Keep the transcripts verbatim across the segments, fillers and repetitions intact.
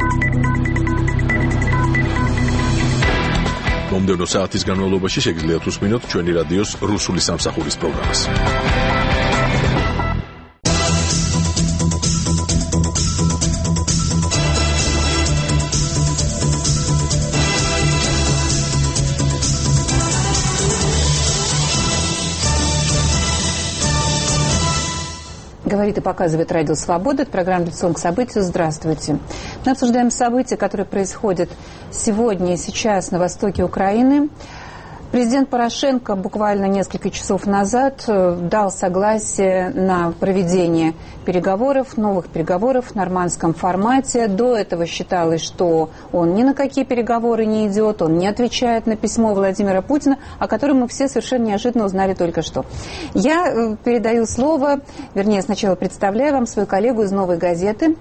მომდევნო საათის განმავლობაში შეგიძლიათ უსმინოთ ჩვენი რადიოს რუსული სამსახურის პროგრამას. Говорит и показывает Радио Свобода. Это программа «Лицом к событию». Здравствуйте. Мы обсуждаем события, которые происходят сегодня и сейчас на востоке Украины. Президент Порошенко буквально несколько часов назад дал согласие на проведение переговоров, новых переговоров в нормандском формате. До этого считалось, что он ни на какие переговоры не идет, он не отвечает на письмо Владимира Путина, о котором мы все совершенно неожиданно узнали только что. Я передаю слово, вернее, сначала представляю вам свою коллегу из «Новой газеты».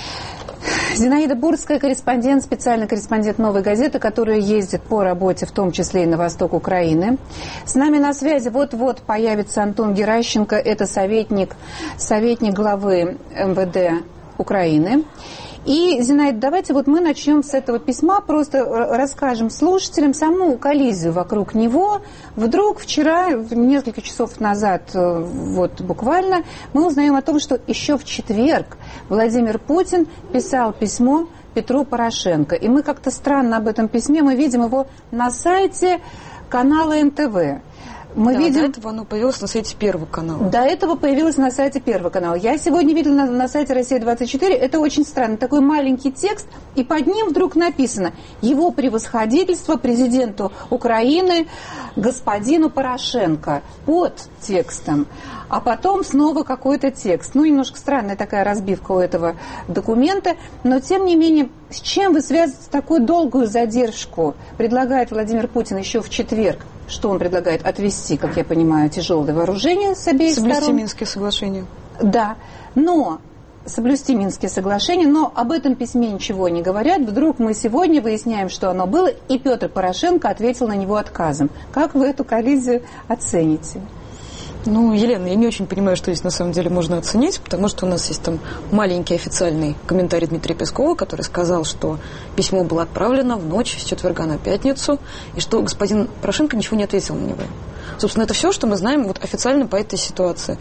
Зинаида Бурская, корреспондент, специальный корреспондент «Новой газеты», которая ездит по работе, в том числе и на восток Украины. С нами на связи вот-вот появится Антон Геращенко, это советник, советник главы эм вэ дэ Украины. И, Зинаида, давайте вот мы начнем с этого письма, просто расскажем слушателям саму коллизию вокруг него. Вдруг вчера, несколько часов назад, вот буквально, мы узнаем о том, что еще в четверг Владимир Путин писал письмо Петру Порошенко. И мы как-то странно об этом письме, мы видим его на сайте канала эн тэ вэ. Мы да, видим... До этого оно появилось на сайте Первого канала. До этого появилось на сайте Первого канала. Я сегодня видела на, на сайте Россия двадцать четыре. Это очень странно. Такой маленький текст, и под ним вдруг написано «Его превосходительство президенту Украины господину Порошенко» под текстом. А потом снова какой-то текст. Ну, немножко странная такая разбивка у этого документа. Но, тем не менее, с чем вы связываете такую долгую задержку? Предлагает Владимир Путин еще в четверг. Что он предлагает? Отвести, как я понимаю, тяжелое вооружение с обеих сторон. Соблюсти Минские соглашения. Да, но соблюсти Минские соглашения, но об этом письме ничего не говорят. Вдруг мы сегодня выясняем, что оно было, и Петр Порошенко ответил на него отказом. Как вы эту коллизию оцените? Ну, Елена, я не очень понимаю, что здесь на самом деле можно оценить, потому что у нас есть там маленький официальный комментарий Дмитрия Пескова, который сказал, что письмо было отправлено в ночь с четверга на пятницу, и что господин Порошенко ничего не ответил на него. Собственно, это все, что мы знаем вот официально по этой ситуации.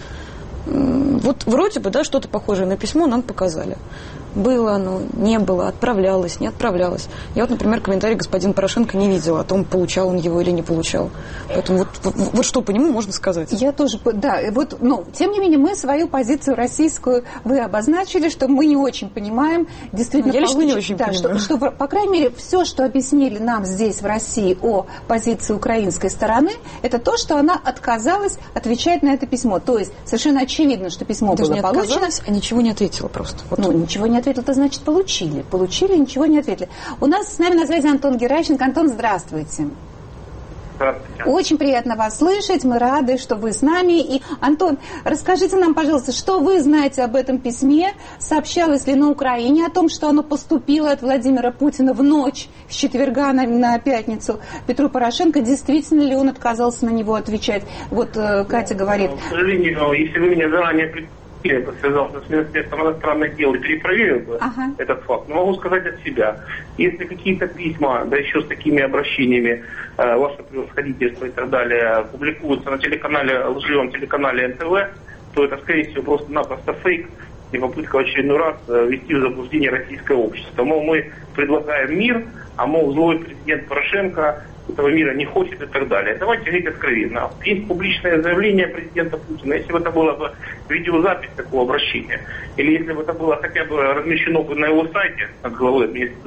Вот вроде бы, да, что-то похожее на письмо нам показали. Было оно, не было, отправлялось, не отправлялось. Я вот, например, комментарий господина Порошенко не видела о том, получал он его или не получал. Поэтому вот, вот, вот что по нему можно сказать. Я тоже, да, вот, ну, тем не менее, мы свою позицию российскую, вы обозначили, что мы не очень понимаем, действительно, я лично получится, не очень да, понимаю. Что, что, по крайней мере, все, что объяснили нам здесь, в России, о позиции украинской стороны, это то, что она отказалась отвечать на это письмо. То есть, совершенно очевидно, что письмо Даже было не получено. А ничего не ответила просто. Вот. Ну, ничего не ответил, это значит получили. Получили, ничего не ответили. У нас с нами на связи Антон Геращенко. Антон, здравствуйте. Здравствуйте. Очень приятно вас слышать, мы рады, что вы с нами. И, Антон, расскажите нам, пожалуйста, что вы знаете об этом письме? Сообщалось ли на Украине о том, что оно поступило от Владимира Путина в ночь с четверга на, на пятницу Петру Порошенко? Действительно ли он отказался на него отвечать? Вот э, Катя говорит... К сожалению, если вы меня заранее предупредили, я бы связался с Министерством иностранных дел и перепроверил бы ага. этот факт. Но могу сказать от себя. Если какие-то письма, да еще с такими обращениями, э, ваше превосходительство и так далее, публикуются на телеканале, лживом телеканале эн тэ вэ, то это, скорее всего, просто-напросто фейк и попытка в очередной раз ввести в заблуждение российское общество. Мол, мы предлагаем мир, а мол, злой президент Порошенко этого мира не хочет и так далее. Давайте говорить откровенно. Есть публичное заявление президента Путина. Если бы это была бы видеозапись такого обращения, или если бы это было хотя бы размещено бы на его сайте, от главы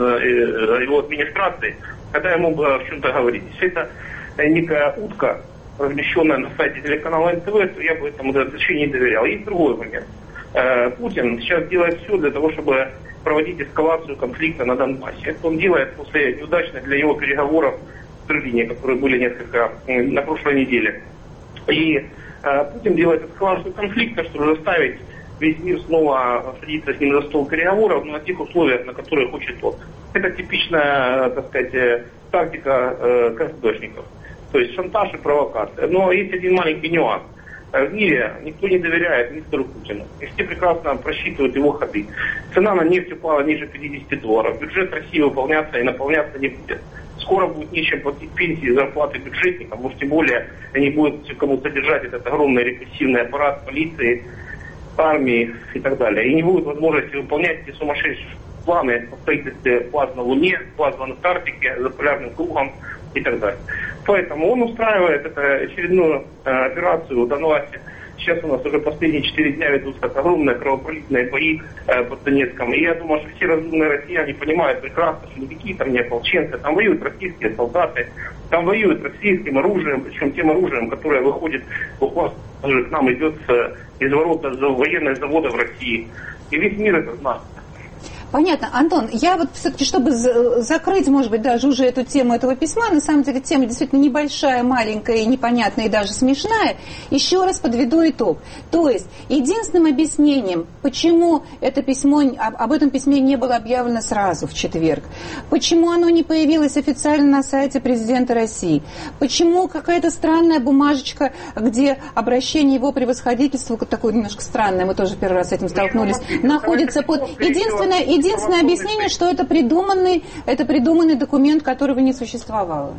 его администрации, тогда я мог бы в чем-то говорить. Если это некая утка, размещенная на сайте телеканала эн тэ вэ, то я бы этому вообще не доверял. Есть другой момент. Путин сейчас делает все для того, чтобы проводить эскалацию конфликта на Донбассе. Это он делает после неудачных для его переговоров в Берлине, которые были несколько на прошлой неделе. И э, Путин делает эскалацию конфликта, чтобы заставить весь мир снова садиться с ним за стол переговоров, но на тех условиях, на которые хочет он. Это типичная, так сказать, тактика э, КСБшников. То есть шантаж и провокация. Но есть один маленький нюанс. в мире никто не доверяет мистеру Путину. И все прекрасно просчитывают его ходы. Цена на нефть упала ниже пятидесяти долларов. Бюджет России выполняться и наполняться не будет. Скоро будет нечем платить пенсии и зарплаты бюджетникам, уж тем более они будут кому содержать этот огромный репрессивный аппарат полиции, армии и так далее. И не будет возможности выполнять эти сумасшедшие планы по строительству баз на Луне, баз в Антарктике, за полярным кругом и так далее. Поэтому он устраивает эту очередную э, операцию в Донбассе. Сейчас у нас уже последние четыре дня ведутся огромные кровопролитные бои э, под Донецком. И я думаю, что все разумные россияне понимают прекрасно, что никакие там не ополченцы, там воюют российские солдаты, там воюют российским оружием, причем тем оружием, которое выходит буквально к нам идет с, из ворот военных заводов в России. И весь мир это знает. Понятно. Антон, я вот все-таки, чтобы закрыть, может быть, даже уже эту тему этого письма, на самом деле тема действительно небольшая, маленькая, и непонятная, и даже смешная, еще раз подведу итог. То есть, единственным объяснением, почему это письмо, об этом письме не было объявлено сразу в четверг, почему оно не появилось официально на сайте президента России, почему какая-то странная бумажечка, где обращение его превосходительству, такое немножко странное, мы тоже первый раз с этим столкнулись, находится под... Единственное, Единственное объяснение, что это придуманный, это придуманный документ, которого не существовало.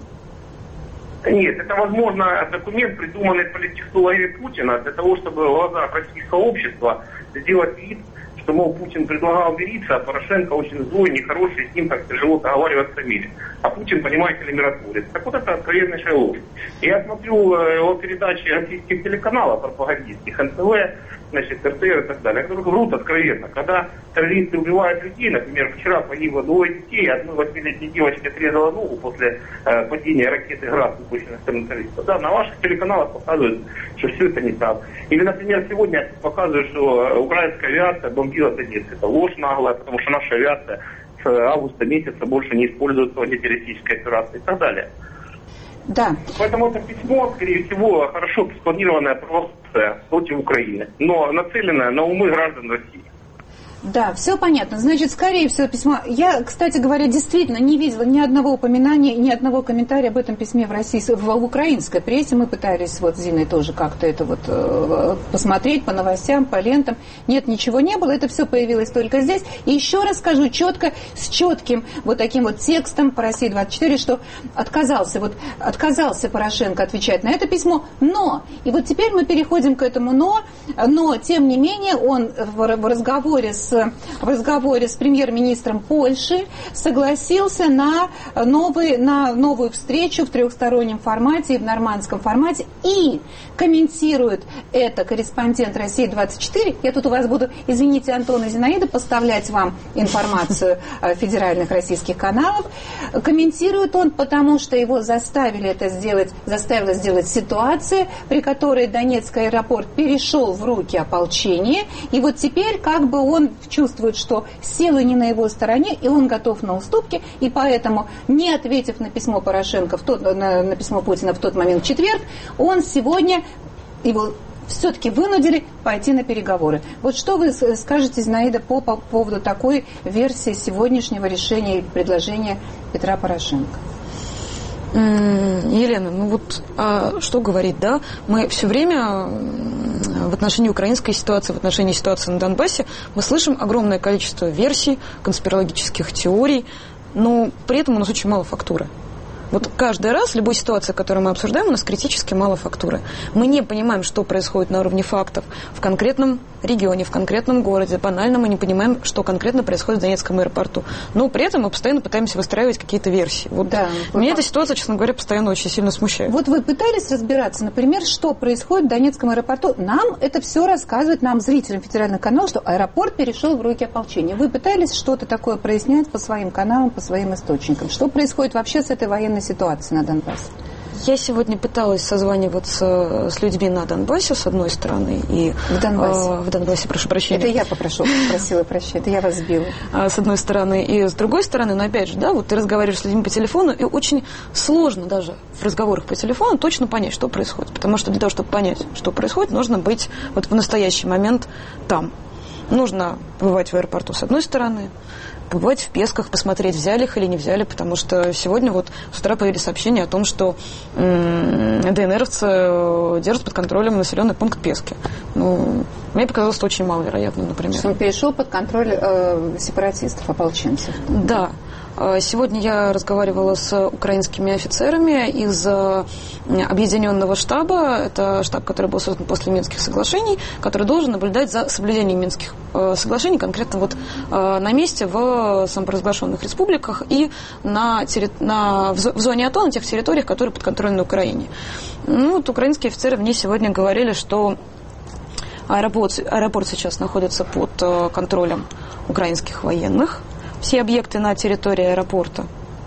Нет, это, возможно, документ, придуманный политтехнологией Путина для того, чтобы в глазах российского общества сделать вид, что, мол, Путин предлагал мириться, а Порошенко очень злой, нехороший, с ним так тяжело договариваться в мире. А Путин, понимаете ли, миротворец. Так вот это откровеннейшая ложь. Я смотрю его передачи российских телеканалов, пропагандистских, эн тэ вэ, значит, эр тэ эр и так далее, которые врут откровенно. Когда террористы убивают людей, например, вчера погибло двое детей, одной восьмилетней девочке отрезала ногу после э, падения ракеты «Град», выпущенной с террористов. Да, на ваших телеканалах показывают, что все это не так. Или, например, сегодня показывают, что украинская авиация бомбила Донецк. Это ложь наглая, потому что наша авиация с августа месяца больше не используется в антитеррористической операции и так далее. Да. Поэтому это письмо, скорее всего, хорошо спланированная провокация против Украины, но нацеленная на умы граждан России. Да, все понятно. Значит, скорее всего, письмо... Я, кстати говоря, действительно не видела ни одного упоминания, ни одного комментария об этом письме в России, в, в украинской прессе. Мы пытались вот с Зиной тоже как-то это вот э, посмотреть по новостям, по лентам. Нет, ничего не было. Это все появилось только здесь. И еще раз скажу четко, с четким вот таким вот текстом по России двадцать четыре, что отказался, вот отказался Порошенко отвечать на это письмо. Но, и вот теперь мы переходим к этому но, но, тем не менее, он в, в разговоре с в разговоре с премьер-министром Польши согласился на, новый, на новую встречу в трехстороннем формате и в нормандском формате. И комментирует это корреспондент России двадцать четыре. Я тут у вас буду, извините, Антон и Зинаида, поставлять вам информацию федеральных российских каналов. Комментирует он, потому что его заставили это сделать, заставила сделать ситуация, при которой Донецкий аэропорт перешел в руки ополчения. И вот теперь как бы он чувствует, что силы не на его стороне, и он готов на уступки, и поэтому, не ответив на письмо Порошенко, в тот, на, на письмо Путина в тот момент в четверг, он сегодня его все-таки вынудили пойти на переговоры. Вот что вы скажете, Зинаида, по, по поводу такой версии сегодняшнего решения и предложения Петра Порошенко? Елена, ну вот а что говорить, да? Мы все время в отношении украинской ситуации, в отношении ситуации на Донбассе, мы слышим огромное количество версий, конспирологических теорий, но при этом у нас очень мало фактуры. Вот каждый раз, любой ситуации, которую мы обсуждаем, у нас критически мало фактуры. Мы не понимаем, что происходит на уровне фактов в конкретном регионе, в конкретном городе. Банально мы не понимаем, что конкретно происходит в Донецком аэропорту. Но при этом мы постоянно пытаемся выстраивать какие-то версии. Вот да, меня вот эта ситуация, честно говоря, постоянно очень сильно смущает. Вот вы пытались разбираться, например, что происходит в Донецком аэропорту. Нам это все рассказывает, нам, зрителям федерального канала, что аэропорт перешел в руки ополчения. Вы пытались что-то такое прояснять по своим каналам, по своим источникам? Что происходит вообще с этой военной ситуации на Донбассе? Я сегодня пыталась созваниваться с людьми на Донбассе, с одной стороны, и в Донбассе, э, в Донбассе, прошу прощения. Это я попрошу, просила прощения, это я вас сбила. С одной стороны, и с другой стороны, но опять же, да, вот ты разговариваешь с людьми по телефону, и очень сложно даже в разговорах по телефону точно понять, что происходит, потому что для того, чтобы понять, что происходит, нужно быть вот в настоящий момент там. Нужно побывать в аэропорту с одной стороны, побывать в Песках, посмотреть, взяли их или не взяли, потому что сегодня вот с утра появились сообщения о том, что ДНРовцы держат под контролем населенный пункт Пески. Ну, мне показалось, что очень маловероятно, например. Что он перешел под контроль э, сепаратистов, ополченцев. Да. Сегодня я разговаривала с украинскими офицерами из объединенного штаба. Это штаб, который был создан после Минских соглашений, который должен наблюдать за соблюдением Минских соглашений, конкретно вот на месте в самопровозглашенных республиках и на терри... на... в зоне АТО, на тех территориях, которые подконтрольны Украине. Ну, вот украинские офицеры мне сегодня говорили, что аэропорт, аэропорт сейчас находится под контролем украинских военных. Все объекты на территории аэропорта.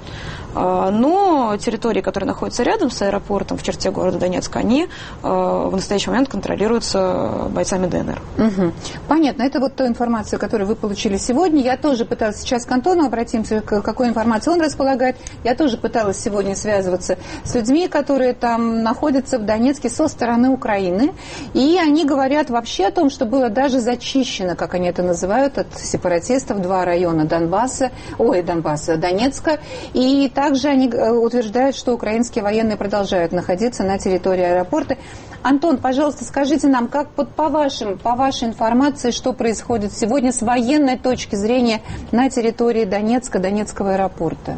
Но территории, которые находятся рядом с аэропортом, в черте города Донецка, они в настоящий момент контролируются бойцами ДНР. Угу. Понятно. Это вот та информация, которую вы получили сегодня. Я тоже пыталась сейчас к Антону обратимся, к какой информации он располагает. Я тоже пыталась сегодня связываться с людьми, которые там находятся в Донецке со стороны Украины. И они говорят вообще о том, что было даже зачищено, как они это называют, от сепаратистов два района Донбасса, ой, Донбасса, Донецка. И там также они утверждают, что украинские военные продолжают находиться на территории аэропорта. Антон, пожалуйста, скажите нам, как по, по, вашим, по вашей информации, что происходит сегодня с военной точки зрения на территории Донецка, Донецкого аэропорта?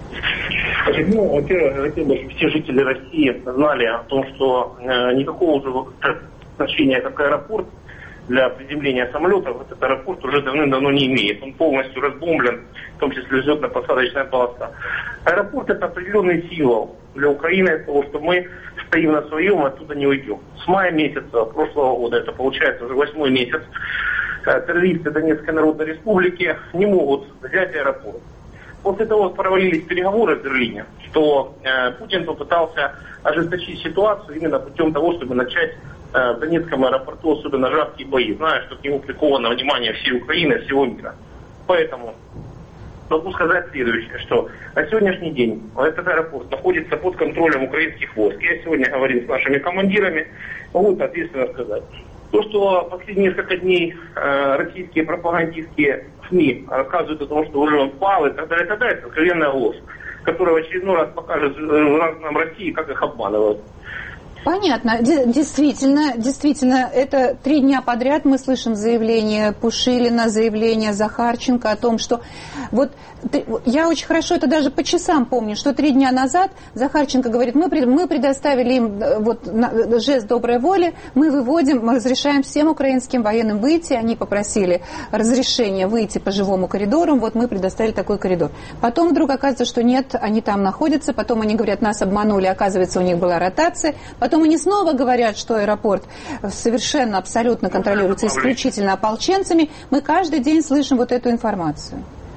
Ну, во-первых, все жители России знали о том, что э, никакого уже значения, как аэропорт, для приземления самолетов этот аэропорт уже давным-давно не имеет. Он полностью разбомблен, в том числе взлетно-посадочная полоса. Аэропорт – это определенный символ для Украины того, что мы стоим на своем и оттуда не уйдем. С мая месяца прошлого года, это получается уже восьмой месяц, террористы Донецкой Народной Республики не могут взять аэропорт. После того, как провалились переговоры в Берлине, что э, Путин попытался ожесточить ситуацию именно путем того, чтобы начать в Донецком аэропорту особенно жаркие бои, зная, что к нему приковано внимание всей Украины, всего мира. Поэтому могу сказать следующее, что на сегодняшний день этот аэропорт находится под контролем украинских войск. Я сегодня говорил с нашими командирами, могу ответственно сказать. То, что последние несколько дней э, российские пропагандистские СМИ рассказывают о том, что уже он пал и так далее, и так далее, это откровенная ложь, которая в очередной раз покажет нам России, как их обманывают. Понятно. Действительно, действительно, это три дня подряд мы слышим заявление Пушилина, заявление Захарченко о том, что вот я очень хорошо это даже по часам помню, что три дня назад Захарченко говорит, мы, мы предоставили им вот жест доброй воли, мы выводим, мы разрешаем всем украинским военным выйти, они попросили разрешения выйти по живому коридору, вот мы предоставили такой коридор. Потом вдруг оказывается, что нет, они там находятся, потом они говорят, нас обманули, оказывается, у них была ротация, потом они снова говорят, что аэропорт совершенно, абсолютно контролируется исключительно ополченцами. Мы каждый день слышим вот эту информацию.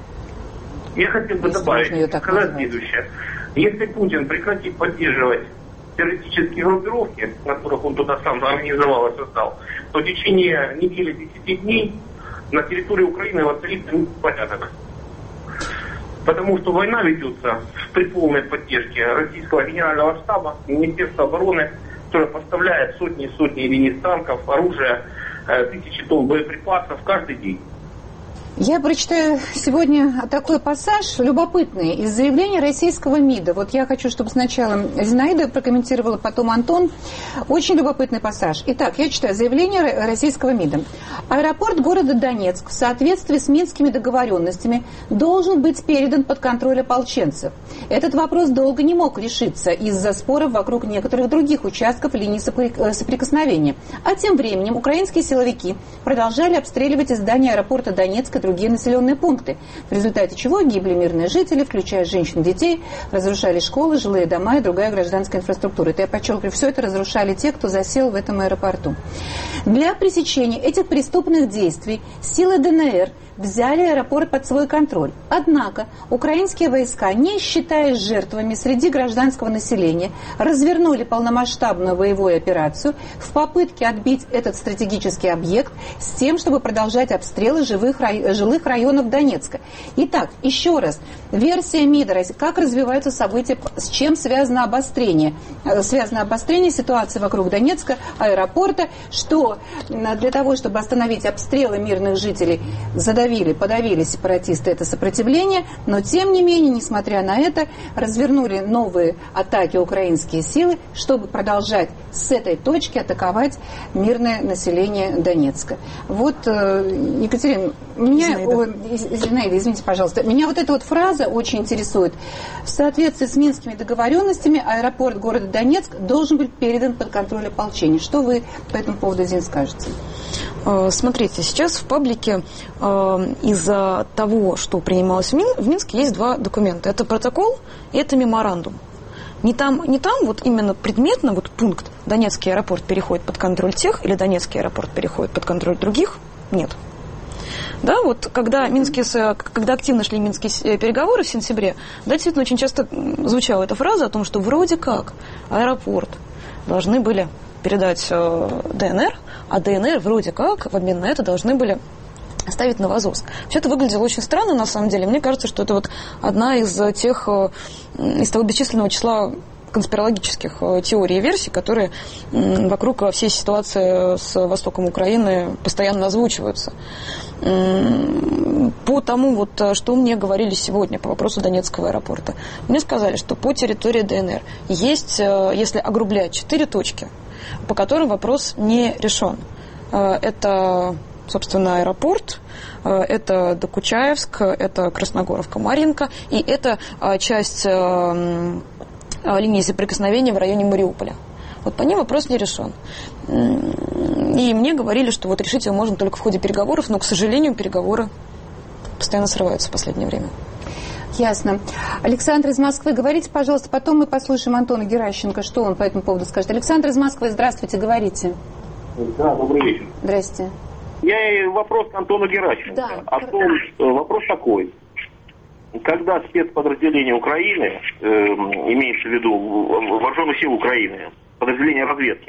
Я хотел бы добавить, сказать следующее. Если Путин прекратит поддерживать террористические группировки, которых он туда сам организовал и создал, то в течение недели десяти дней на территории Украины воцарится порядок. Потому что война ведется при полной поддержке российского генерального штаба, Министерства обороны, которое поставляет сотни и сотни единиц танков, оружия, тысячи тонн боеприпасов каждый день. Я прочитаю сегодня такой пассаж любопытный из заявления российского МИДа. Вот я хочу, чтобы сначала Зинаида прокомментировала, потом Антон. Очень любопытный пассаж. Итак, я читаю заявление российского МИДа. Аэропорт города Донецк в соответствии с минскими договоренностями должен быть передан под контроль ополченцев. Этот вопрос долго не мог решиться из-за споров вокруг некоторых других участков линии соприкосновения. А тем временем украинские силовики продолжали обстреливать из здания аэропорта Донецка другие населенные пункты, в результате чего гибли мирные жители, включая женщин и детей, разрушали школы, жилые дома и другая гражданская инфраструктура. Это я подчеркиваю, все это разрушали те, кто засел в этом аэропорту. Для пресечения этих преступных действий силы ДНР взяли аэропорт под свой контроль. Однако украинские войска, не считаясь жертвами среди гражданского населения, развернули полномасштабную боевую операцию в попытке отбить этот стратегический объект с тем, чтобы продолжать обстрелы живых, жилых районов Донецка. Итак, еще раз, версия МИДа, как развиваются события, с чем связано обострение? Связано обострение ситуации вокруг Донецка, аэропорта, что для того, чтобы остановить обстрелы мирных жителей, задавили, подавили сепаратисты это сопротивление, но тем не менее, несмотря на это, развернули новые атаки украинские силы, чтобы продолжать с этой точки атаковать мирное население Донецка. Вот, Екатерина, меня, Зинаида, извините, пожалуйста, меня вот эта вот фраза очень интересует. В соответствии с минскими договоренностями аэропорт города Донецк должен быть передан под контроль ополчения. Что вы по этому поводу, Зин, скажете? Смотрите, сейчас в паблике э, из-за того, что принималось в, Мин, в Минске, есть два документа. Это протокол и это меморандум. Не там, не там вот именно предметно вот пункт «Донецкий аэропорт переходит под контроль тех» или «Донецкий аэропорт переходит под контроль других» нет. Да, вот когда, минские, когда активно шли минские переговоры в сентябре, да, действительно очень часто звучала эта фраза о том, что вроде как аэропорт должны были передать э, ДНР, а ДНР вроде как в обмен на это должны были оставить Новозовск. Вообще это выглядело очень странно, на самом деле. Мне кажется, что это вот одна из тех, э, из того бесчисленного числа конспирологических э, теорий и версий, которые э, вокруг всей ситуации с востоком Украины постоянно озвучиваются. Э, по тому, вот, что мне говорили сегодня по вопросу Донецкого аэропорта, мне сказали, что по территории ДНР есть, э, если огрублять, четыре точки, по которым вопрос не решен. Это, собственно, аэропорт, это Докучаевск, это Красногоровка-Марьинка, и это часть линии соприкосновения в районе Мариуполя. Вот по ним вопрос не решен. И мне говорили, что вот решить его можно только в ходе переговоров, но, к сожалению, переговоры постоянно срываются в последнее время. Ясно. Александр из Москвы, говорите, пожалуйста, потом мы послушаем Антона Геращенко, что он по этому поводу скажет. Александр из Москвы, здравствуйте, говорите. Да, добрый вечер. Здрасте. Я вопрос к Антону Геращенко. Да. О том, что вопрос такой. Когда спецподразделения Украины, э, имеется в виду вооруженных сил Украины, подразделения разведки,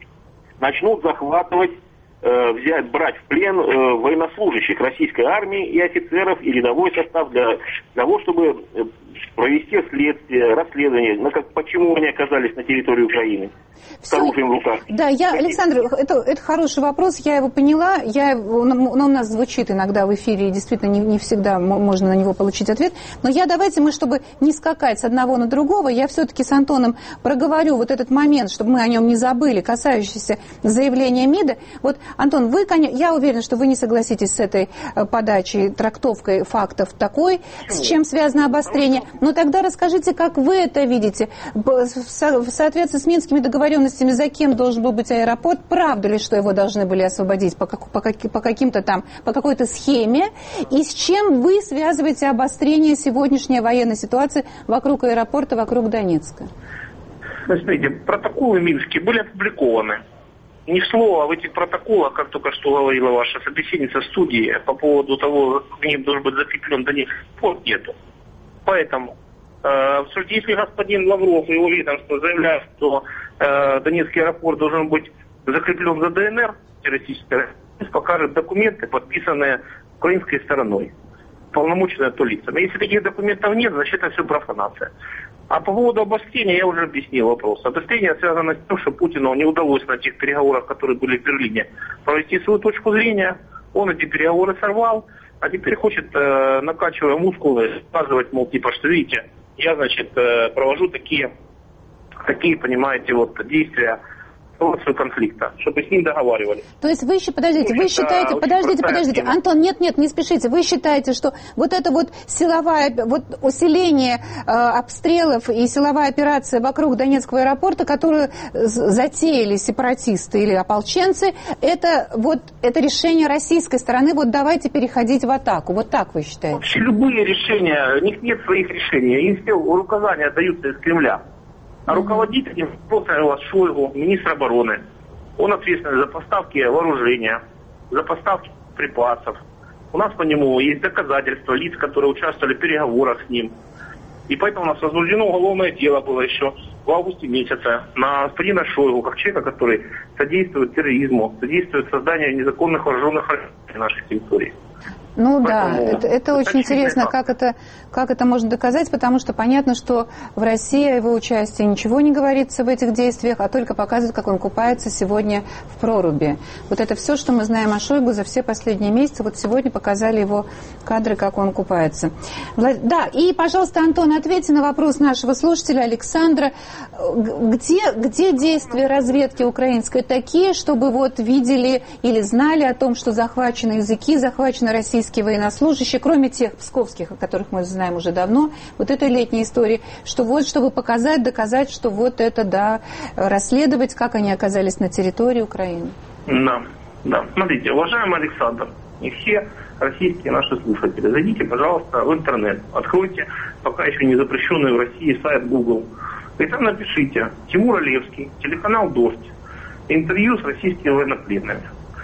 начнут захватывать, э, взять, брать в плен э, военнослужащих российской армии и офицеров, и рядовой состав для, для того, чтобы провести следствие, расследование, ну, как, почему они оказались на территории Украины. С оружием в руках. Да, я, Александр, это, это хороший вопрос, я его поняла, я, он, он у нас звучит иногда в эфире, и действительно не, не всегда можно на него получить ответ, но я давайте мы, чтобы не скакать с одного на другого, я все-таки с Антоном проговорю вот этот момент, чтобы мы о нем не забыли, касающийся заявления МИДа. Вот, Антон, вы, я уверена, что вы не согласитесь с этой подачей, трактовкой фактов такой, с чем связано обострение, но тогда расскажите, как вы это видите, в соответствии с Минскими договоренностями, за кем должен был быть аэропорт, правда ли, что его должны были освободить по, как, по, как, по каким-то там, по какой-то схеме, и с чем вы связываете обострение сегодняшней военной ситуации вокруг аэропорта, вокруг Донецка? Смотрите, протоколы Минские были опубликованы. Ни слова в этих протоколах, как только что говорила ваша собеседница в студии, по поводу того, как к ним должен быть закреплен Донецкий аэропорт, нету. Поэтому, э, если господин Лавров и его ведомство заявляют, что э, Донецкий аэропорт должен быть закреплен за ДНР, террористической, покажет документы, подписанные украинской стороной, полномоченные то лицами. Если таких документов нет, значит это все профанация. А по поводу обострения я уже объяснил вопрос. Обострение связано с тем, что Путину не удалось на тех переговорах, которые были в Берлине, провести свою точку зрения. Он эти переговоры сорвал, а теперь хочет, э, накачивая мускулы, сказывать, мол, типа, что видите, я, значит, э, провожу такие, такие, понимаете, вот действия, конфликта, чтобы с ним договаривались. То есть вы, подождите, вы считаете, подождите, подождите, Антон, нет, нет, не спешите, вы считаете, что вот это вот силовая, вот усиление э, обстрелов и силовая операция вокруг Донецкого аэропорта, которую затеяли сепаратисты или ополченцы, это вот это решение российской стороны, вот давайте переходить в атаку, вот так вы считаете? Вообще любые решения, у них нет своих решений, им все указания даются из Кремля. А руководит этим просто Шойгу, министр обороны. Он ответственен за поставки вооружения, за поставки припасов, У нас по нему есть доказательства лиц, которые участвовали в переговорах с ним. И поэтому у нас возбуждено уголовное дело было еще в августе месяце на господина Шойгу, как человека, который содействует терроризму, содействует созданию незаконных вооруженных формирований на нашей территории. Ну да, это, это очень интересно, как это, как это можно доказать, потому что понятно, что в России о его участии ничего не говорится в этих действиях, а только показывают, как он купается сегодня в проруби. Вот это все, что мы знаем о Шойгу за все последние месяцы, вот сегодня показали его кадры, как он купается. Да, и, пожалуйста, Антон, ответьте на вопрос нашего слушателя Александра. Где, где действия разведки украинской такие, чтобы вот видели или знали о том, что захвачены языки, захвачены российские военнослужащие, кроме тех псковских, о которых мы знаем уже давно, вот этой летней истории, что вот, чтобы показать, доказать, что вот это, да, расследовать, как они оказались на территории Украины. Да, да. Смотрите, уважаемый Александр, и все российские наши слушатели, зайдите, пожалуйста, в интернет, откройте пока еще не запрещенный в России сайт Google, и там напишите Тимур Алевский, телеканал «Дождь», интервью с российскими военнопленными.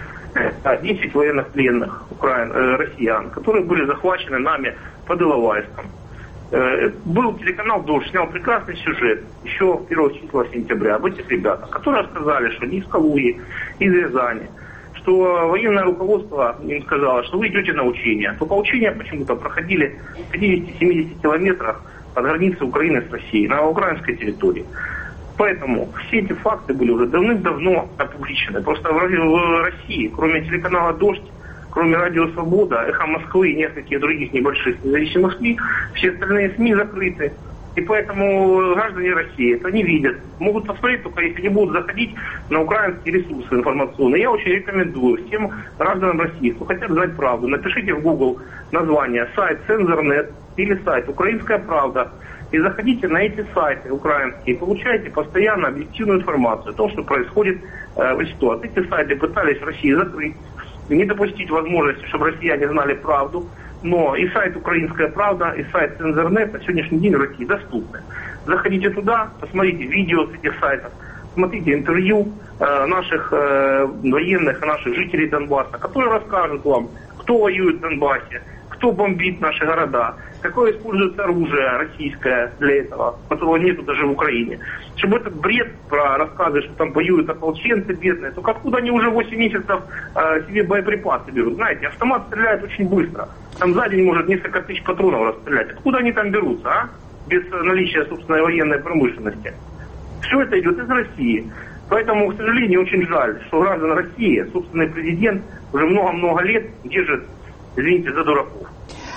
десять военных пленных украин, э, россиян, которые были захвачены нами под Иловайском. Э, был телеканал «Дождь», снял прекрасный сюжет еще первого числа сентября об этих ребятах, которые рассказали, что не из Калуги, из Рязани, что военное руководство им сказало, что вы идете на учения. Только учения почему-то проходили в пятидесяти-семидесяти километрах от границы Украины с Россией, на украинской территории. Поэтому все эти факты были уже давным-давно опубличены. Просто в России, кроме телеканала «Дождь», кроме радио «Свобода», «Эхо Москвы» и нескольких других небольших независимых СМИ, все остальные СМИ закрыты. И поэтому граждане России это не видят. Могут посмотреть, только если не будут заходить на украинские ресурсы информационные. Я очень рекомендую всем гражданам России, кто хотят знать правду, напишите в Google название сайт Цензорнет или сайт «Украинская правда». И заходите на эти сайты украинские и получаете постоянно объективную информацию о том, что происходит э, в ситуации. Эти сайты пытались в России закрыть, не допустить возможности, чтобы россияне знали правду. Но и сайт «Украинская правда», и сайт «Цензорнет» на сегодняшний день в России доступны. Заходите туда, посмотрите видео с этих сайтов, смотрите интервью э, наших э, военных и наших жителей Донбасса, которые расскажут вам, кто воюет в Донбассе, кто бомбит наши города, какое используется оружие российское для этого, которого нету даже в Украине. Чтобы этот бред про рассказы, что там воюют ополченцы бедные, только откуда они уже восемь месяцев э, себе боеприпасы берут? Знаете, автомат стреляет очень быстро. Там за день может несколько тысяч патронов расстрелять. Откуда они там берутся, а? Без наличия собственной военной промышленности. Все это идет из России. Поэтому, к сожалению, очень жаль, что граждан России, собственный президент уже много-много лет держит, извините, за дураков.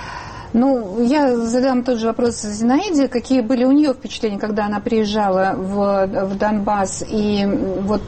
Ну, я задам тот же вопрос Зинаиде. Какие были у нее впечатления, когда она приезжала в, в Донбасс, и вот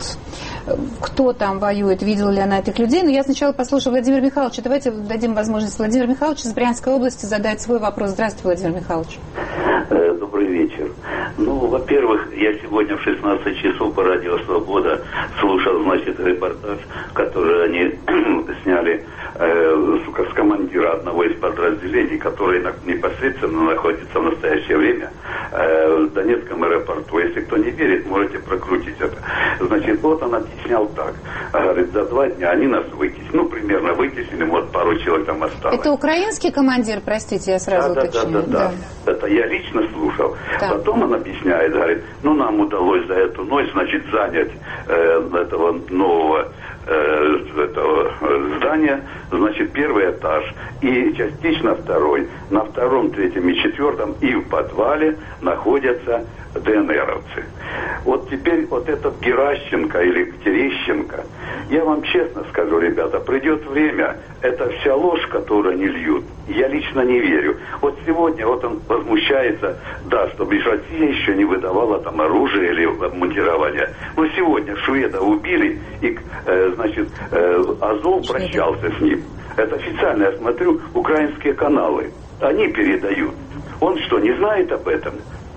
кто там воюет, видела ли она этих людей? Но я сначала послушаю Владимира Михайловича. Давайте дадим возможность Владимиру Михайловичу из Брянской области задать свой вопрос. Здравствуйте, Владимир Михайлович. Добрый вечер. Ну, во-первых, я сегодня в шестнадцать часов по радио «Свобода» слушал, значит, репортаж, который они сняли э, с командира одного из подразделений, который непосредственно находится в настоящее время э, в Донецком аэропорту. Если кто не верит, можете прокрутить это. Значит, вот он объяснял так. Говорит, за два дня они нас вытеснили. Ну, примерно вытеснили, вот пару человек там осталось. Это украинский командир, простите, я сразу да, уточню. Да, да, да, да. Это я лично слушал. Да. Потом он объясняет, говорит, ну, нам удалось за эту ночь, значит, занять э, этого нового э, этого здания, значит, первый этаж и частично второй. На втором, третьем и четвертом и в подвале находятся ДНРовцы. Вот теперь вот этот Геращенко или Терещенко, я вам честно скажу, ребята, придет время, это вся ложь, которую они льют, я лично не верю. Вот сегодня вот он возмущается, да, чтобы Россия еще не выдавала там оружие или обмундирование. Но сегодня шведа убили, и, э, значит, э, Азов прощался с ним. Это официально, я смотрю, украинские каналы. Они передают. Он что, не знает об этом?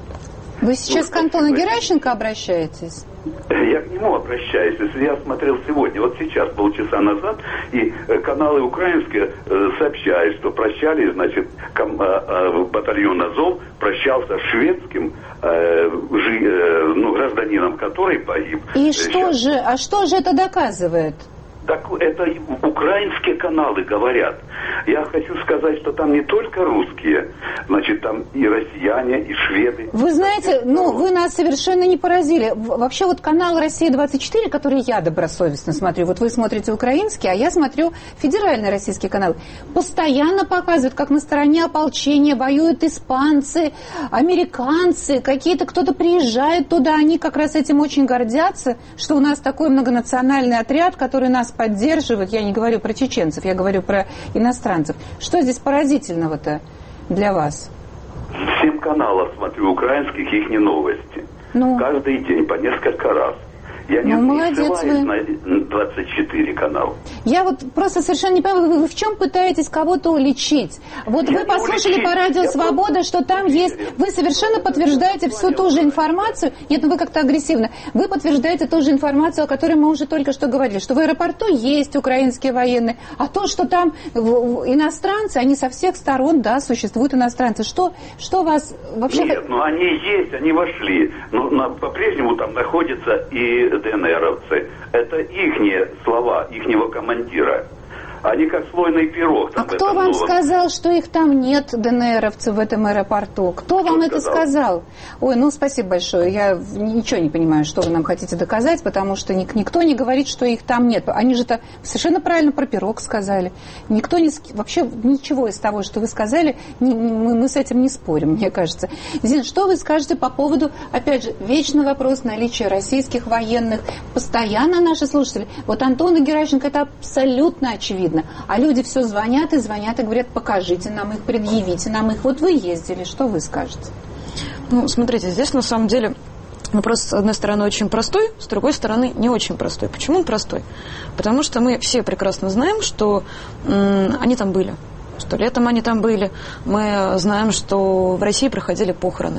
Вы сейчас к Антону Геращенко обращаетесь? Я к нему обращаюсь. Если я смотрел сегодня, вот сейчас, полчаса назад, и э, каналы украинские э, сообщают, что прощались, значит, ком, э, э, батальон Азов прощался с шведским э, жи, э, ну, гражданином, который погиб. И что же, а что же это доказывает? Так это украинские каналы говорят. Я хочу сказать, что там не только русские, значит, там и россияне, и шведы. Вы знаете, ну, вы нас совершенно не поразили. Вообще вот канал «Россия-двадцать четыре», который я добросовестно смотрю, вот вы смотрите украинский, а я смотрю федеральный российский канал, постоянно показывают, как на стороне ополчения воюют испанцы, американцы, какие-то, кто-то приезжает туда, они как раз этим очень гордятся, что у нас такой многонациональный отряд, который нас поддерживает. Я не говорю про чеченцев, я говорю про иностранцев. Что здесь поразительного-то для вас? Семь каналов смотрю украинских, их не новости. Ну, каждый день по несколько раз. Я не, ну, не ссылаюсь на двадцать четыре канал. Я вот просто совершенно не понимаю, вы, вы в чем пытаетесь кого-то лечить? Вот я вы послушали по радио «Свобода», что там есть... Вы совершенно подтверждаете всю ту же информацию. Нет, ну вы как-то агрессивно. Вы подтверждаете ту же информацию, о которой мы уже только что говорили, что в аэропорту есть украинские военные, а то, что там иностранцы, они со всех сторон, да, существуют иностранцы. Что, что вас вообще... Нет, ну они есть, они вошли. Но на, по-прежнему там находятся и ДНРовцы. Это ихние слова, ихнего командира. Они как слойный пирог. А кто вам новом... сказал, что их там нет, ДНРовцев, в этом аэропорту? Кто, кто вам сказал? это сказал? Ой, ну спасибо большое. Я ничего не понимаю, что вы нам хотите доказать, потому что никто не говорит, что их там нет. Они же-то совершенно правильно про пирог сказали. Никто не... Вообще ничего из того, что вы сказали, не, мы, мы с этим не спорим, мне кажется. Зин, что вы скажете по поводу, опять же, вечный вопрос наличия российских военных? Постоянно наши слушатели... Вот Антон и Геращенко, это абсолютно очевидно. А люди все звонят и звонят и говорят, покажите нам их, предъявите нам их. Вот вы ездили, что вы скажете? Ну, смотрите, здесь на самом деле вопрос, с одной стороны, очень простой, с другой стороны, не очень простой. Почему он простой? Потому что мы все прекрасно знаем, что м- они там были. Что летом они там были. Мы знаем, что в России проходили похороны.